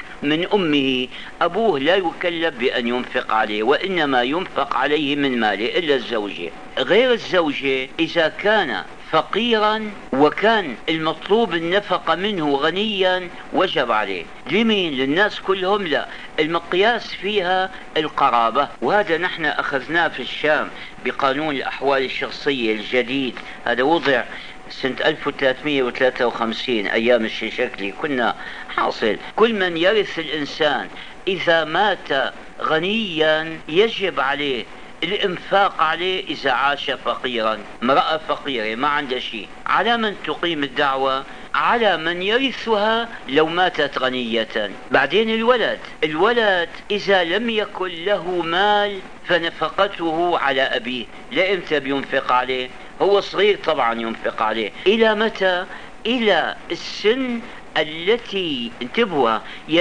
[SPEAKER 2] من أمه، أبوه لا يكلف بأن ينفق عليه، وإنما ينفق عليه من ماله إلا الزوجة. غير الزوجة إذا كان فقيرا وكان المطلوب النفقة منه غنيا وجب عليه. لمين؟ للناس كلهم؟ لا، المقياس فيها القرابة، وهذا نحن أخذناه في الشام بقانون الأحوال الشخصية الجديد، هذا وضع سنة ألف وثلاثمئة وثلاثة وخمسين أيام الشيشكلي. كنا حاصل كل من يرث الإنسان إذا مات غنيا يجب عليه الإنفاق عليه إذا عاش فقيرا. امرأة فقيرة ما عندها شيء، على من تقيم الدعوة؟ على من يرثها لو ماتت غنية. بعدين الولد الولد إذا لم يكن له مال فنفقته على أبيه. لإمتى بينفق عليه؟ هو صغير طبعا ينفق عليه. إلى متى؟ إلى السن التي انتبهوا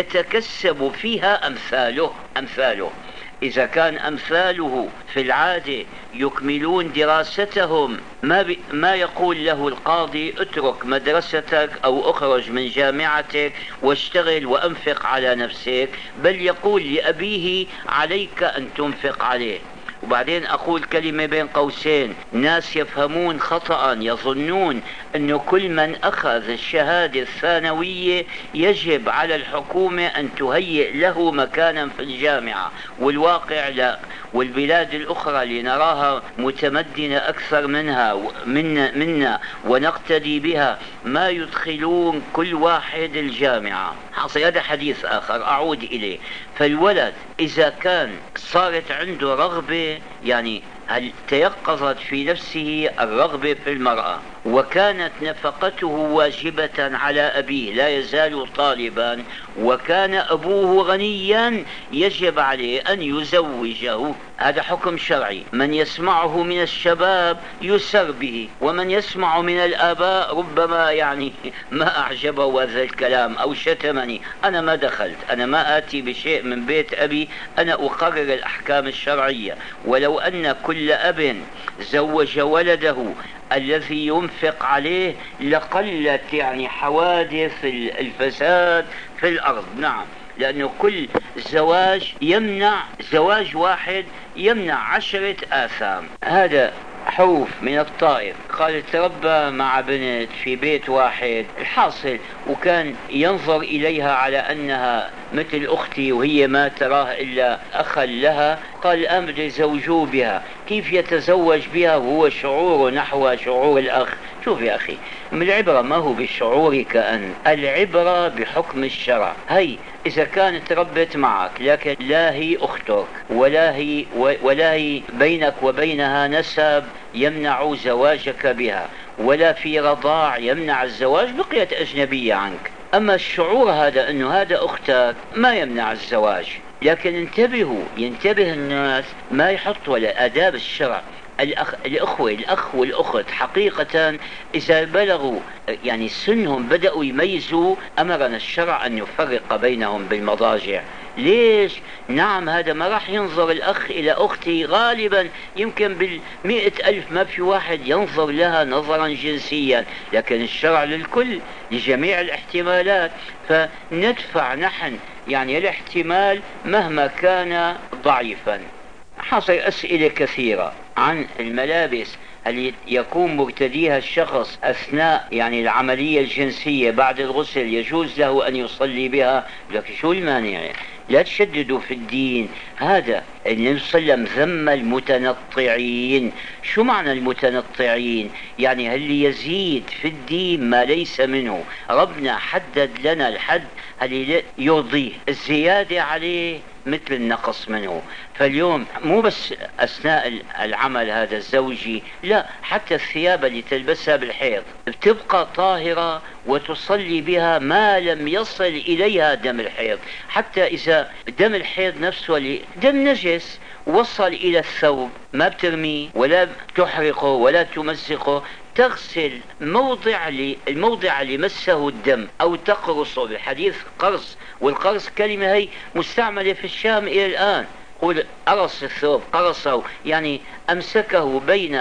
[SPEAKER 2] يتكسب فيها أمثاله أمثاله إذا كان أمثاله في العادة يكملون دراستهم، ما, ب... ما يقول له القاضي اترك مدرستك أو اخرج من جامعتك واشتغل وأنفق على نفسك، بل يقول لأبيه عليك أن تنفق عليه. وبعدين أقول كلمة بين قوسين، ناس يفهمون خطأ، يظنون أنه كل من أخذ الشهادة الثانوية يجب على الحكومة أن تهيئ له مكانا في الجامعة، والواقع لا. والبلاد الأخرى اللي نراها متمدنة أكثر منها منا, منا ونقتدي بها ما يدخلون كل واحد الجامعة. حصل هذا حديث آخر أعود إليه. فالولد إذا كان صارت عنده رغبة، يعني هل تيقظت في نفسه الرغبة في المرأة
[SPEAKER 3] وكانت نفقته واجبة على أبيه لا يزال طالبا، وكان أبوه غنيا يجب عليه أن يزوجه. هذا حكم شرعي، من يسمعه من الشباب يسر به، ومن يسمع من الآباء ربما يعني ما أعجبه هذا الكلام أو شتمني. أنا ما دخلت، أنا ما آتي بشيء من بيت أبي، أنا أقرر الأحكام الشرعية. ولو أن كل أب زوج ولده الذي ينفق عليه لقلت يعني حوادث الفساد في الأرض. نعم، لأنه كل زواج يمنع، زواج واحد يمنع عشرة آثام. هذا حوف من الطائف قال تربى مع بنت في بيت واحد، الحاصل وكان ينظر إليها على أنها مثل أختي وهي ما تراه إلا أخا لها. قال الآن بده يزوجوه بها، كيف يتزوج بها وهو شعوره نحو شعور الأخ؟ شوف يا أخي، من العبرة ما هو بالشعور كأن، العبرة بحكم الشرع. هي إذا كانت ربت معك لكن لا هي أختك ولا هي, ولا هي بينك وبينها نسب يمنع زواجك بها، ولا في رضاع يمنع الزواج، بقيت أجنبية عنك. أما الشعور هذا أنه هذا أختك ما يمنع الزواج. لكن انتبهوا، ينتبه الناس ما يحط ولا آداب الشرع. الأخ الأخوة الأخ والأخت حقيقة إذا بلغوا يعني سنهم بدأوا يميزوا، أمرنا الشرع أن يفرق بينهم بالمضاجع. ليش؟ نعم، هذا ما راح ينظر الأخ إلى أختي غالبا، يمكن بالمئة ألف ما في واحد ينظر لها نظرا جنسيا، لكن الشرع للكل لجميع الاحتمالات، فندفع نحن يعني الاحتمال مهما كان ضعيفا. حصل أسئلة كثيرة عن الملابس اللي يكون مرتديها الشخص أثناء يعني العملية الجنسية بعد الغسل، يجوز له أن يصلي بها؟ لكن شو المانع؟ لا تشددوا في الدين. هذا النبي صلى الله عليه وسلم ذم المتنطعين. شو معنى المتنطعين؟ يعني اللي يزيد في الدين ما ليس منه. ربنا حدد لنا الحد اللي يرضيه، الزيادة عليه مثل النقص منه. فاليوم مو بس أثناء العمل هذا الزوجي، لا، حتى الثياب اللي تلبسها بالحيض بتبقى طاهرة وتصلي بها ما لم يصل إليها دم الحيض. حتى إذا دم الحيض نفسه دم نجس وصل إلى الثوب ما بترميه ولا تحرقه ولا تمزقه، تغسل موضع الموضع اللي مسه الدم أو تقرصه. بالحديث قرص، والقرص كلمة هي مستعملة في الشام إلى الآن. قل أرص الثوب، قرصه يعني أمسكه بين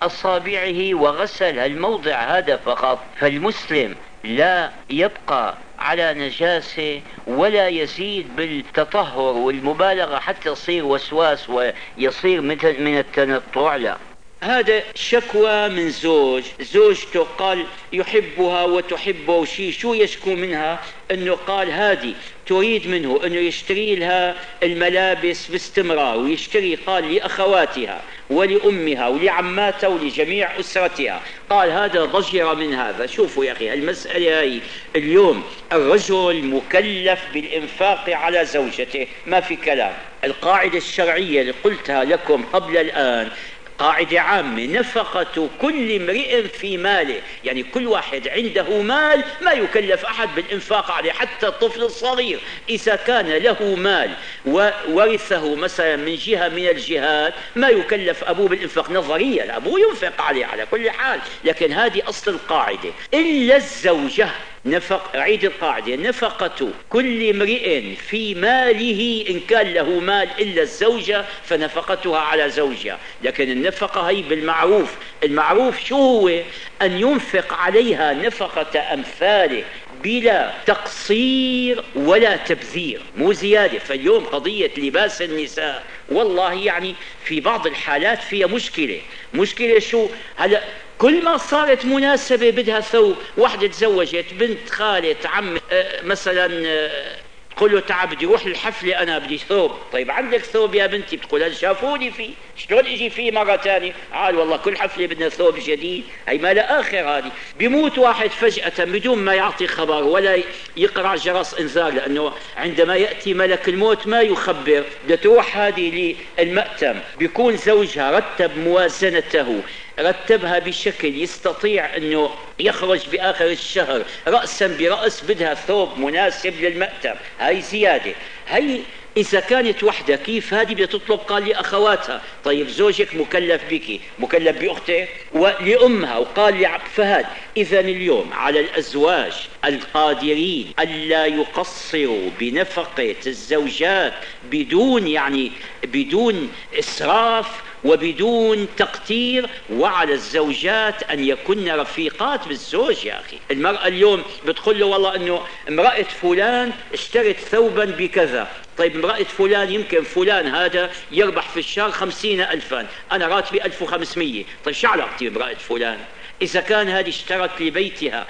[SPEAKER 3] أصابعه وغسل الموضع هذا فقط. فالمسلم لا يبقى على نجاسة ولا يزيد بالتطهر والمبالغة حتى يصير وسواس ويصير مثل من التنطع. لا، هذا شكوى من زوج، زوجته قال يحبها وتحبه وشي، شو يشكو منها؟ انه قال هذه تريد منه انه يشتري لها الملابس باستمرار، ويشتري قال لأخواتها ولأمها ولعماتها ولجميع أسرتها. قال هذا ضجر من هذا. شوفوا يا أخي المسألة هي اليوم الرجل مكلف بالإنفاق على زوجته، ما في كلام. القاعدة الشرعية اللي قلتها لكم قبل الآن قاعدة عامة، نفقة كل امرئ في ماله، يعني كل واحد عنده مال ما يكلف أحد بالإنفاق عليه، حتى الطفل الصغير إذا كان له مال وورثه مثلا من جهة من الجهات ما يكلف أبوه بالإنفاق نظريا، أبوه ينفق عليه على كل حال، لكن هذه أصل القاعدة. إلا الزوجة نفق، أعيد القاعدة، نفقة كل امرئ في ماله إن كان له مال إلا الزوجة فنفقتها على زوجها. لكن النفقة هي بالمعروف. المعروف شو هو؟ أن ينفق عليها نفقة أمثاله بلا تقصير ولا تبذير، مو زيادة. فاليوم قضية لباس النساء والله يعني في بعض الحالات فيها مشكلة. مشكلة شو؟ هلأ كل ما صارت مناسبة بدها ثوب، واحدة تزوجت بنت خالة عم مثلا تقول له تعال بدي روح الحفلة أنا بدي ثوب. طيب عندك ثوب يا بنتي؟ بتقول هل شافوني فيه؟ شلون اجي فيه مرة تانية؟ قال والله كل حفلة بدنا ثوب جديد. هي ما لا آخر. هذه بيموت واحد فجأة بدون ما يعطي خبر ولا يقرأ جرس إنذار، لأنه عندما يأتي ملك الموت ما يخبر. بدها تروح هذه للمأتم، بيكون زوجها رتب موازنته رتبها بشكل يستطيع أنه يخرج بآخر الشهر رأسا برأس، بدها ثوب مناسب للمأتم، هاي زيادة. هاي إذا كانت وحدة كيف هذه بدها تطلب؟ قال لأخواتها. طيب زوجك مكلف بك، مكلف بأختك ولأمها، وقال لعب فهد. إذا اليوم على الأزواج القادرين ألا يقصروا بنفقة الزوجات بدون يعني بدون إسراف وبدون تقتير، وعلى الزوجات أن يكن رفيقات بالزوج. يا أخي المرأة اليوم بتقول له والله أنه امرأة فلان اشترت ثوبا بكذا. طيب امرأة فلان يمكن فلان هذا يربح في الشهر خمسين ألفا، أنا راتبي ألف وخمسمية. طيب شو علاقتي بامرأة فلان؟ إذا كان هذه اشترت لبيتها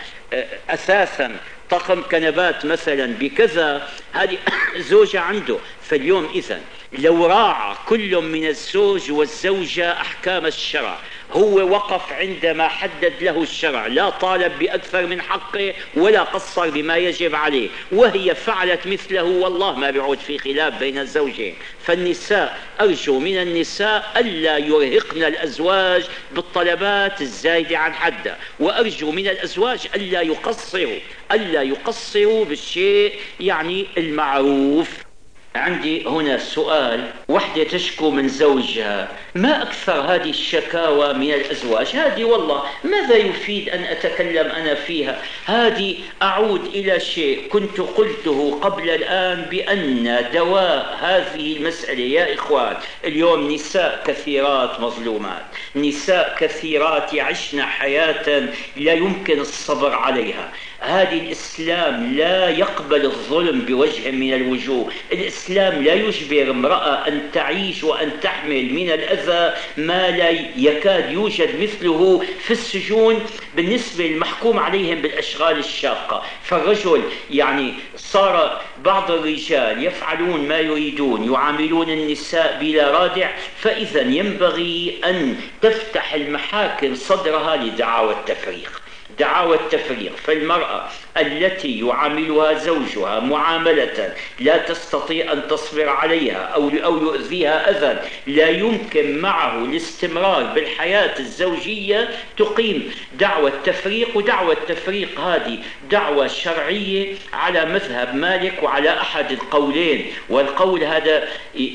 [SPEAKER 3] أثاثا طقم كنبات مثلا بكذا، هذه زوجة عنده. فاليوم إذن لو راعى كل من الزوج والزوجة أحكام الشرع، هو وقف عندما حدد له الشرع، لا طالب بأكثر من حقه ولا قصر بما يجب عليه، وهي فعلت مثله، والله ما بيعود في خلاف بين الزوجين. فالنساء أرجو من النساء ألا يرهقن الأزواج بالطلبات الزايدة عن حدها، وأرجو من الأزواج ألا يقصروا ألا يقصروا بالشيء يعني المعروف. عندي هنا سؤال. وحدة تشكو من زوجها، ما أكثر هذه الشكاوى من الأزواج؟ هذه والله ماذا يفيد أن أتكلم أنا فيها؟ هذه أعود إلى شيء كنت قلته قبل الآن، بأن دواء هذه المسألة يا إخوان اليوم نساء كثيرات مظلومات، نساء كثيرات يعشن حياة لا يمكن الصبر عليها. هذه الإسلام لا يقبل الظلم بوجه من الوجوه. الإسلام لا يجبر امرأة أن تعيش وأن تحمل من الأذى ما لا يكاد يوجد مثله في السجون بالنسبة للمحكوم عليهم بالأشغال الشاقة. فالرجل يعني صار بعض الرجال يفعلون ما يريدون، يعاملون النساء بلا رادع. فإذا ينبغي أن تفتح المحاكم صدرها لدعاوى التفريق، دعاوى التفريق. فالمرأة التي يعاملها زوجها معاملة لا تستطيع أن تصبر عليها أو أو يؤذيها أذى لا يمكن معه الاستمرار بالحياة الزوجية، تقيم دعوى التفريق. ودعوى التفريق هذه دعوة شرعية على مذهب مالك وعلى أحد القولين، والقول هذا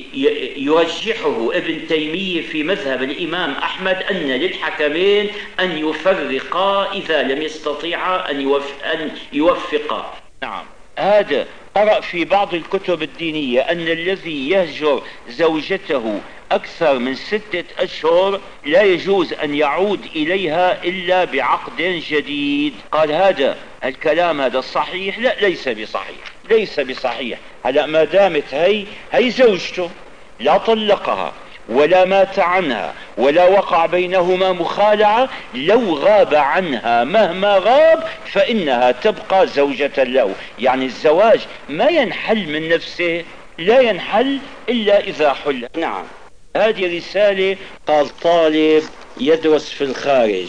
[SPEAKER 3] يرجحه ابن تيمية في مذهب الإمام أحمد، أن للحكمين أن يفرقا إذا لم يستطيعا أن أن يوفقا. نعم، هذا قرأ في بعض الكتب الدينية أن الذي يهجر زوجته أكثر من ستة أشهر لا يجوز أن يعود إليها إلا بعقد جديد. قال هذا الكلام هذا صحيح؟ لا، ليس بصحيح، ليس بصحيح. هلا ما دامت هي هي زوجته لا طلقها ولا مات عنها ولا وقع بينهما مخالعة، لو غاب عنها مهما غاب فإنها تبقى زوجة له. يعني الزواج ما ينحل من نفسه، لا ينحل إلا إذا حل. نعم، هذه رسالة. قال طالب يدرس في الخارج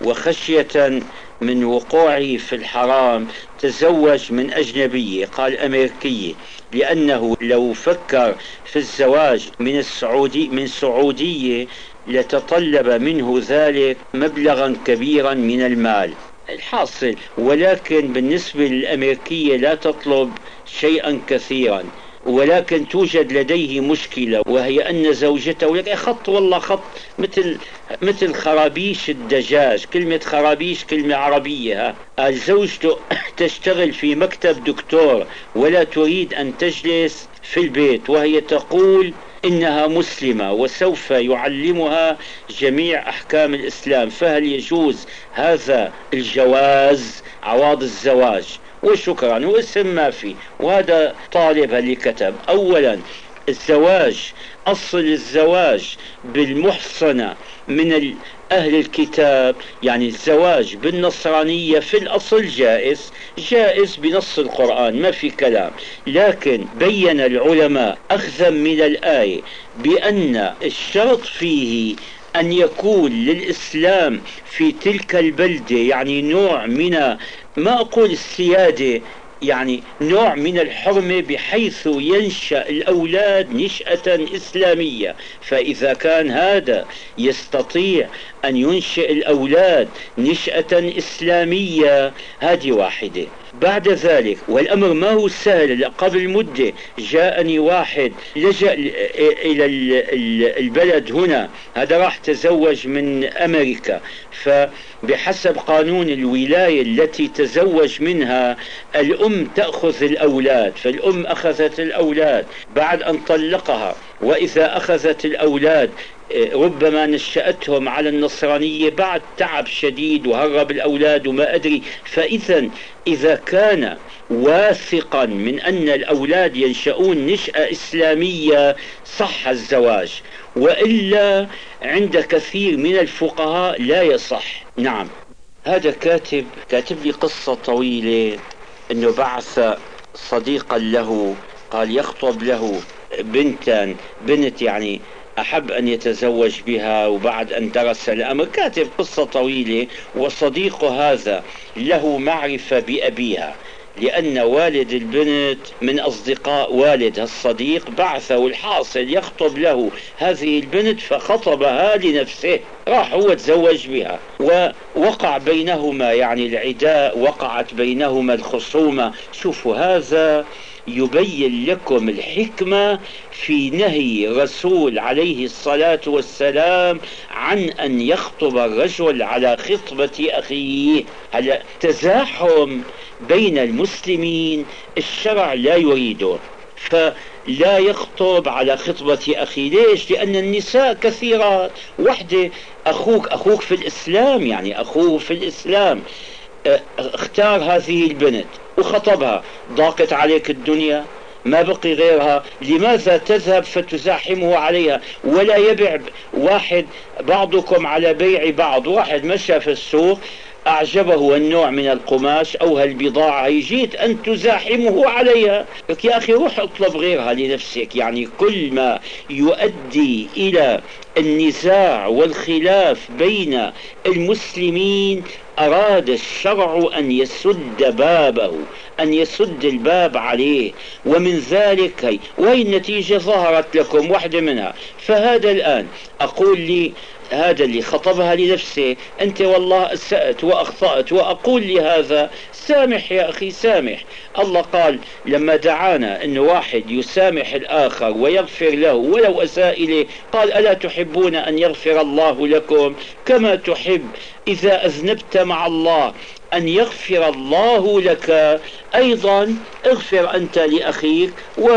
[SPEAKER 3] وخشية من وقوعه في الحرام تزوج من أجنبية، قال أمريكية، لأنه لو فكر في الزواج من السعودي من سعودية لتطلب منه ذلك مبلغا كبيرا من المال. الحاصل ولكن بالنسبة للأمريكية لا تطلب شيئا كثيرا، ولكن توجد لديه مشكلة، وهي أن زوجته لك خط والله خط مثل مثل خرابيش الدجاج. كلمة خرابيش كلمة عربية. ها زوجته تشتغل في مكتب دكتور ولا تريد أن تجلس في البيت، وهي تقول إنها مسلمة وسوف يعلمها جميع أحكام الإسلام. فهل يجوز هذا الجواز عوض الزواج؟ وشكرا واسم ما في. وهذا طالب اللي كتب. أولا الزواج، أصل الزواج بالمحصنة من أهل الكتاب، يعني الزواج بالنصرانية في الأصل جائز، جائز بنص القرآن ما في كلام. لكن بين العلماء أخذا من الآية بأن الشرط فيه أن يكون للإسلام في تلك البلدة يعني نوع من، ما أقول السيادة، يعني نوع من الحرمة بحيث ينشأ الأولاد نشأة إسلامية. فإذا كان هذا يستطيع أن ينشئ الأولاد نشأة إسلامية. هذه واحدة. بعد ذلك والأمر ما هو سهل. قبل مدة جاءني واحد لجأ إلى البلد هنا، هذا راح تزوج من أمريكا، فبحسب قانون الولاية التي تزوج منها الأم تأخذ الأولاد، فالأم أخذت الأولاد بعد أن طلقها، وإذا أخذت الأولاد ربما نشأتهم على النصرانية بعد تعب شديد وهرب الأولاد وما أدري. فإذا إذا كان واثقا من أن الأولاد ينشأون نشأة إسلامية صح الزواج، وإلا عند كثير من الفقهاء لا يصح. نعم. هذا كاتب كاتب لي قصة طويلة، أنه بعث صديقا له قال يخطب له بنتا، بنت يعني أحب أن يتزوج بها، وبعد أن درس الأمر كاتب قصة طويلة. وصديق هذا له معرفة بأبيها، لأن والد البنت من أصدقاء والد الصديق بعثه الحاصل يخطب له هذه البنت، فخطبها لنفسه، راح هو تزوج بها، ووقع بينهما يعني العداء، وقعت بينهما الخصومة. شوفوا، هذا يبين لكم الحكمة في نهي رسول عليه الصلاة والسلام عن أن يخطب الرجل على خطبة أخيه. هلا تزاحم بين المسلمين الشرع لا يريده، فلا يخطب على خطبة أخي. ليش؟ لأن النساء كثيرات. وحدة أخوك أخوك في الإسلام، يعني أخوه في الإسلام، اختار هذه البنت وخطبها، ضاقت عليك الدنيا ما بقي غيرها، لماذا تذهب فتزاحمه عليها؟ ولا يبيع واحد بعضكم على بيع بعض. واحد مشى في السوق أعجبه النوع من القماش أو هالبضاعة، جيت أن تزاحمه عليها. لك يا أخي روح اطلب غيرها لنفسك. يعني كل ما يؤدي إلى النزاع والخلاف بين المسلمين أراد الشرع أن يسد بابه، أن يسد الباب عليه. ومن ذلك هي وهي النتيجة ظهرت لكم واحدة منها. فهذا الآن أقول لي هذا اللي خطبها لنفسه أنت والله أسأت وأخطأت، وأقول لهذا سامح يا أخي سامح. الله قال لما دعانا أن واحد يسامح الآخر ويغفر له ولو أساء إليه، قال ألا تحبون أن يغفر الله لكم كما تحب إذا أذنبت مع الله أن يغفر الله لك، أيضا اغفر أنت لأخيك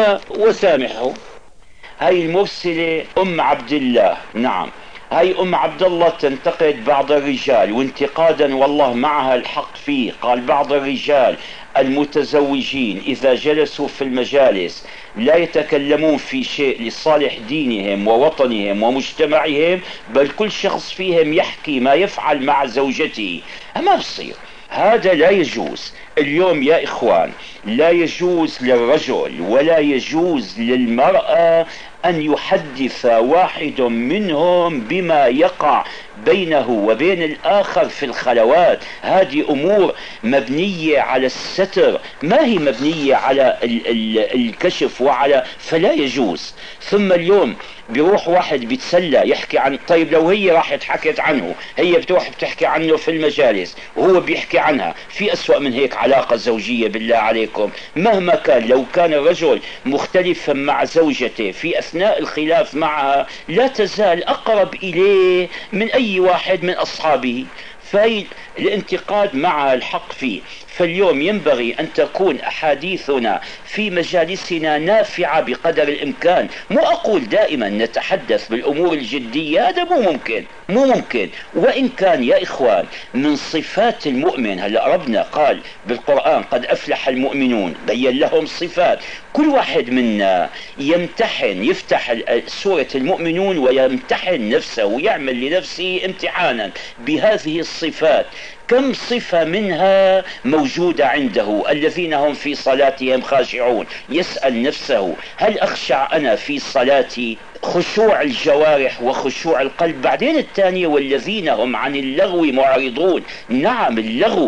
[SPEAKER 3] وسامحه. هاي المرسلة أم عبد الله. نعم، هاي أم عبد الله تنتقد بعض الرجال، وانتقادا والله معها الحق فيه. قال بعض الرجال المتزوجين إذا جلسوا في المجالس لا يتكلمون في شيء لصالح دينهم ووطنهم ومجتمعهم، بل كل شخص فيهم يحكي ما يفعل مع زوجته. ما بصير، هذا لا يجوز. اليوم يا إخوان لا يجوز للرجل ولا يجوز للمرأة أن يحدث واحد منهم بما يقع بينه وبين الآخر في الخلوات. هذه أمور مبنية على الستر، ما هي مبنية على ال ال الكشف وعلى، فلا يجوز. ثم اليوم بيروح واحد بيتسلى يحكي عن، طيب لو هي راحت حكت عنه، هي بتروح بتحكي عنه في المجالس وهو بيحكي عنها، في أسوأ من هيك علاقة زوجية بالله عليكم؟ مهما كان، لو كان الرجل مختلفا مع زوجته في أثناء الخلاف معها لا تزال أقرب إليه من أي واحد من أصحابه، فهي الانتقاد مع الحق فيه. فاليوم ينبغي أن تكون أحاديثنا في مجالسنا نافعة بقدر الإمكان. مو أقول دائما نتحدث بالأمور الجدية، هذا مو ممكن مو ممكن وإن كان يا إخوان من صفات المؤمن. هلأ ربنا قال بالقرآن قد أفلح المؤمنون، بين لهم صفات. كل واحد منا يمتحن، يفتح سورة المؤمنون ويمتحن نفسه ويعمل لنفسه امتحانا بهذه الصفات. كم صفة منها موجودة عنده؟ الذين هم في صلاتهم خاشعون. يسأل نفسه هل أخشع أنا في صلاتي؟ خشوع الجوارح وخشوع القلب. بعدين الثانية والذين هم عن اللغو معرضون. نعم، اللغو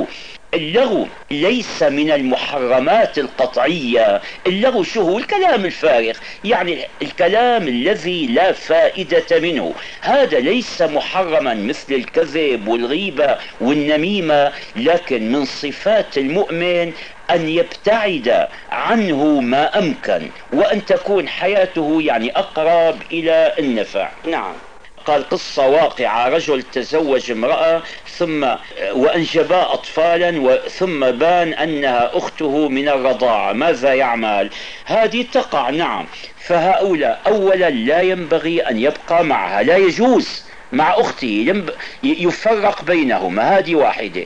[SPEAKER 3] اللغو ليس من المحرمات القطعية. اللغو شو هو؟ الكلام الفارغ، يعني الكلام الذي لا فائدة منه، هذا ليس محرما مثل الكذب والغيبة والنميمة، لكن من صفات المؤمن أن يبتعد عنه ما أمكن، وأن تكون حياته يعني أقرب إلى النفع. نعم. قال قصة واقعة، رجل تزوج امرأة ثم وأنجبا أطفالا ثم بان أنها أخته من الرضاعة، ماذا يعمل؟ هذه تقع. نعم. فهؤلاء أولا لا ينبغي أن يبقى معها، لا يجوز مع أخته، يفرق بينهما، هذه واحدة.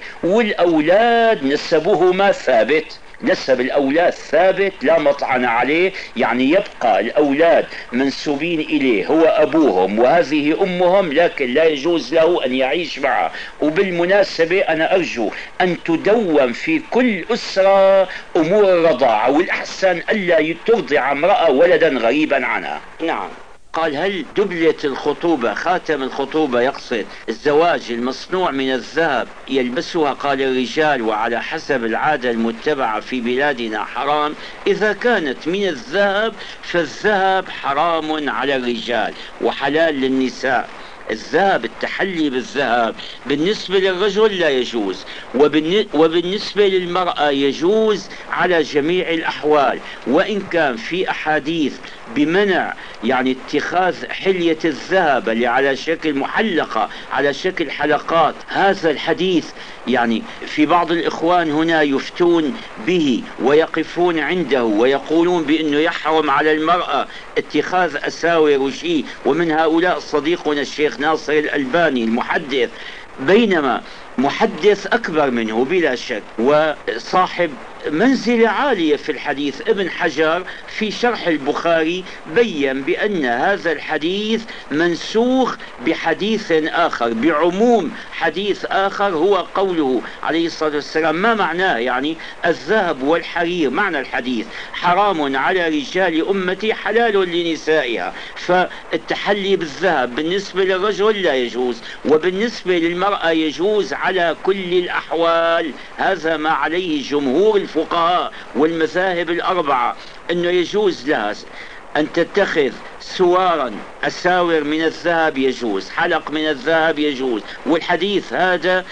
[SPEAKER 3] والأولاد نسبهما ثابت، نسب الأولاد ثابت لا مطعن عليه، يعني يبقى الأولاد منسوبين إليه، هو أبوهم وهذه أمهم، لكن لا يجوز له أن يعيش معه. وبالمناسبة أنا أرجو أن تدوم في كل أسرة أمور الرضاعة، والأحسن ألا ترضع امرأة ولدا غريبا عنها. نعم. قال هل دبلة الخطوبة، خاتم الخطوبة يقصد الزواج المصنوع من الذهب يلبسها؟ قال الرجال وعلى حسب العادة المتبعة في بلادنا حرام. إذا كانت من الذهب فالذهب حرام على الرجال وحلال للنساء. الذهب، التحلي بالذهب بالنسبة للرجل لا يجوز، وبالنسبة للمرأة يجوز على جميع الأحوال، وإن كان في أحاديث بمنع يعني اتخاذ حلية الذهب اللي على شكل محلقة، على شكل حلقات. هذا الحديث يعني في بعض الإخوان هنا يفتون به ويقفون عنده ويقولون بأنه يحرم على المرأة اتخاذ أساور وشيء، ومن هؤلاء صديقنا الشيخ ناصر الألباني المحدث، بينما محدث أكبر منه بلا شك وصاحب منزلة عالية في الحديث. ابن حجر في شرح البخاري بيّن بأن هذا الحديث منسوخ بحديث آخر، بعموم حديث آخر هو قوله عليه الصلاة والسلام. ما معناه؟ يعني الذهب والحرير، معنى الحديث حرام على رجال أمتي حلال لنسائها. فالتحلي بالذهب بالنسبة للرجل لا يجوز، وبالنسبة للمرأة يجوز على كل الأحوال. هذا ما عليه جمهور الفقهاء والمذاهب الأربعة، أنه يجوز لها أن تتخذ سوارا، أساور من الذهب يجوز، حلق من الذهب يجوز. والحديث هذا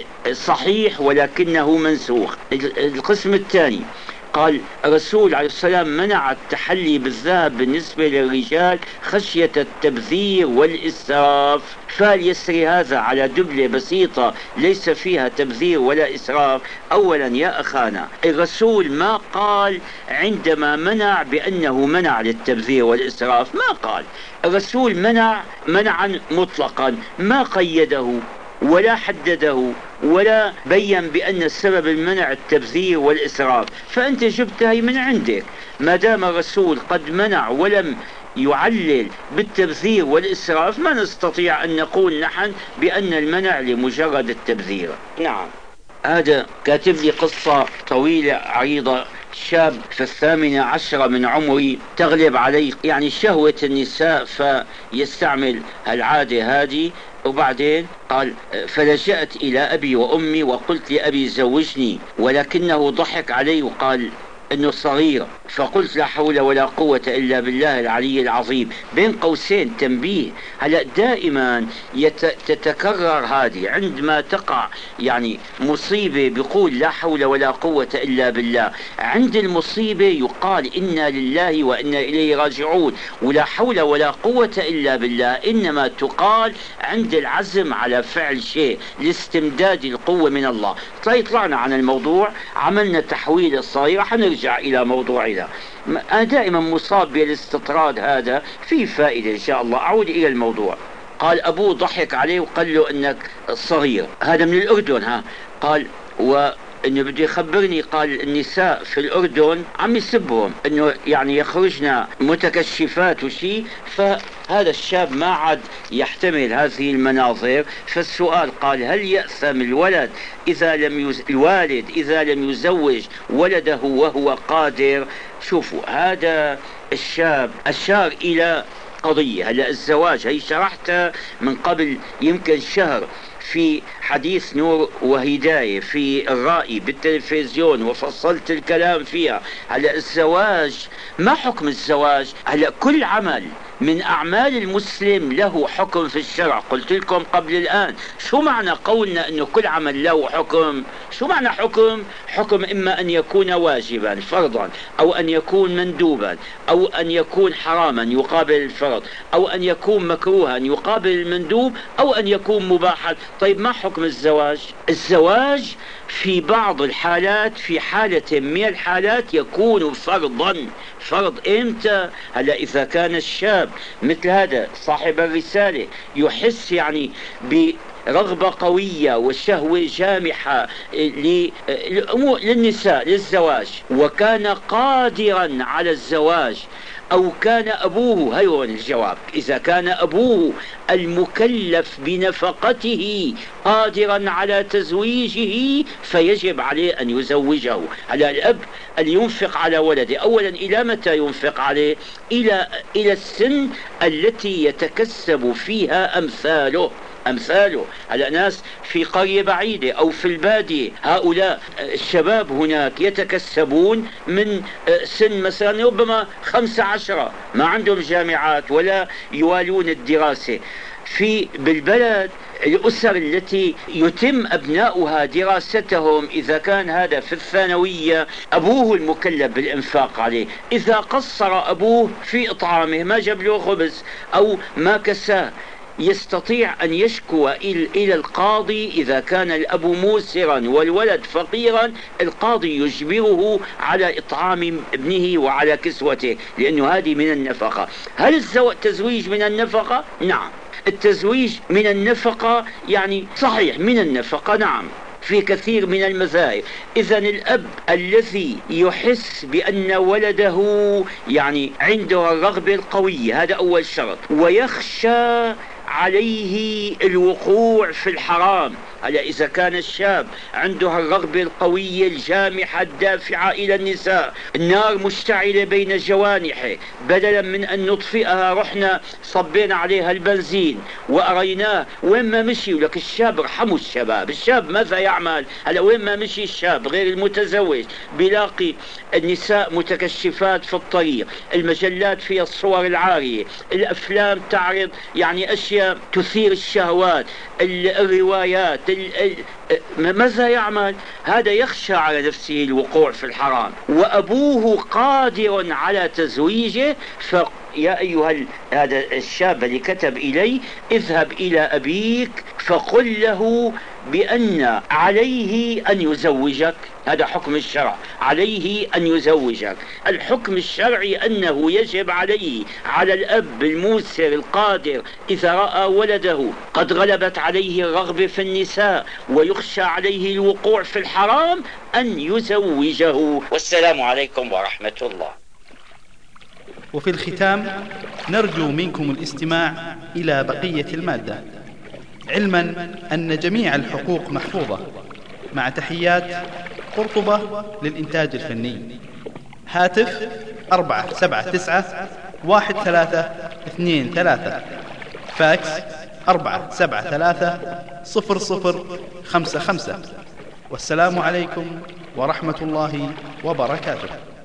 [SPEAKER 3] صحيح ولكنه منسوخ. القسم الثاني قال الرسول عليه السلام منع التحلي بالذهب بالنسبة للرجال خشية التبذير والإسراف، فليسري هذا على دبلة بسيطة ليس فيها تبذير ولا إسراف. أولا يا أخانا، الرسول ما قال عندما منع بأنه منع للتبذير والإسراف، ما قال. الرسول منع منعا مطلقا، ما قيده ولا حدده ولا بيّن بأن السبب المنع التبذير والإسراف. فأنت جبتها من عندك، ما دام الرسول قد منع ولم يعلل بالتبذير والإسراف، ما نستطيع أن نقول نحن بأن المنع لمجرد التبذير. نعم. هذا كاتب لي قصة طويلة عريضة. شاب في الثامنة عشرة من عمري تغلب عليه يعني شهوة النساء فيستعمل العادة هذه. وبعدين قال فلجأت إلى أبي وأمي وقلت لأبي زوجني، ولكنه ضحك علي وقال انه صغير، فقلت لا حول ولا قوة الا بالله العلي العظيم. بين قوسين تنبيه، هلا دائما تتكرر هذه عندما تقع يعني مصيبة بيقول لا حول ولا قوة الا بالله، عند المصيبة يقال انا لله وانا اليه راجعون، ولا حول ولا قوة الا بالله انما تقال عند العزم على فعل شيء لاستمداد القوة من الله. طيب طلعنا عن الموضوع، عملنا تحويل صغير، حنرجع إلى موضوعنا. أنا دائما مصاب بالاستطراد هذا، في فائدة إن شاء الله. أعود إلى الموضوع. قال أبوه ضحك عليه وقال له إنك صغير، هذا من الأردن. ها قال و انه بده يخبرني، قال النساء في الاردن عم يسبهم انه يعني يخرجن متكشفات وشي. فهذا الشاب ما عاد يحتمل هذه المناظر. فالسؤال قال هل يأثم الولد اذا لم يز... الوالد اذا لم يزوج ولده وهو قادر؟ شوفوا هذا الشاب اشار الى قضية. هلا الزواج هي شرحتها من قبل يمكن شهر في حديث نور وهداية في الرأي بالتلفزيون وفصلت الكلام فيها على الزواج. ما حكم الزواج؟ على كل عمل من أعمال المسلم له حكم في الشرع. قلت لكم قبل الآن شو معنى قولنا أنه كل عمل له حكم؟ شو معنى حكم؟ حكم إما أن يكون واجبا فرضا، أو أن يكون مندوبا، أو أن يكون حراما يقابل الفرض، أو أن يكون مكروها يقابل المندوب، أو أن يكون مباحا. طيب ما حكم الزواج؟ الزواج في بعض الحالات، في حالة من الحالات يكون فرضا. فرض إمتى؟ هلا إذا كان الشاب مثل هذا صاحب الرسالة يحس يعني برغبة قوية وشهوة جامحة للنساء للزواج، وكان قادرا على الزواج، أو كان أبوه، هيو الجواب، إذا كان أبوه المكلف بنفقته قادرا على تزويجه فيجب عليه أن يزوجه. على الأب أن ينفق على ولده. أولا إلى متى ينفق عليه؟ إلى إلى السن التي يتكسب فيها أمثاله أمثاله على ناس في قرية بعيدة أو في البادية. هؤلاء الشباب هناك يتكسبون من سن مثلا ربما خمسة عشرة، ما عندهم جامعات ولا يوالون الدراسة. في بالبلد الأسر التي يتم أبناؤها دراستهم، إذا كان هذا في الثانوية أبوه المكلف بالإنفاق عليه، إذا قصر أبوه في إطعامه، ما جاب له خبز أو ما كساه، يستطيع أن يشكو إلى القاضي. إذا كان الأب موسرا والولد فقيرا، القاضي يجبره على إطعام ابنه وعلى كسوته، لأنه هذه من النفقة. هل التزويج من النفقة؟ نعم. التزويج من النفقة يعني صحيح من النفقة، نعم، في كثير من المذاهب. إذن الأب الذي يحس بأن ولده يعني عنده الرغبة القوية، هذا أول شرط، ويخشى عليه الوقوع في الحرام. هلا إذا كان الشاب عنده الرغبة القوية الجامحة الدافعة إلى النساء، النار مشتعلة بين جوانحه، بدلا من أن نطفئها رحنا صبينا عليها البنزين وأريناه وين ما مشي. ولك الشاب، ارحموا الشباب، الشاب ماذا يعمل؟ هلا وين ما مشي الشاب غير المتزوج بيلاقي النساء متكشفات في الطريق، المجلات فيها الصور العارية، الأفلام تعرض يعني أشياء تثير الشهوات، الروايات. ماذا يعمل؟ هذا يخشى على نفسه الوقوع في الحرام، وأبوه قادر على تزويجه. فيا أيها هذا الشاب اللي كتب إلي، اذهب إلى أبيك فقل له بأن عليه أن يزوجك. هذا حكم الشرع، عليه أن يزوجك. الحكم الشرعي أنه يجب عليه، على الأب الموسر القادر، إذا رأى ولده قد غلبت عليه الرغبة في النساء ويخشى عليه الوقوع في الحرام، أن يزوجه. والسلام عليكم ورحمة الله.
[SPEAKER 1] وفي الختام نرجو منكم الاستماع إلى بقية المادة، علما أن جميع الحقوق محفوظة. مع تحيات قرطبة للإنتاج الفني. هاتف أربعة سبعة تسعة واحد ثلاثة اثنين ثلاثة. فاكس أربعة سبعة ثلاثة صفر صفر خمسة خمسة. والسلام عليكم ورحمة الله وبركاته.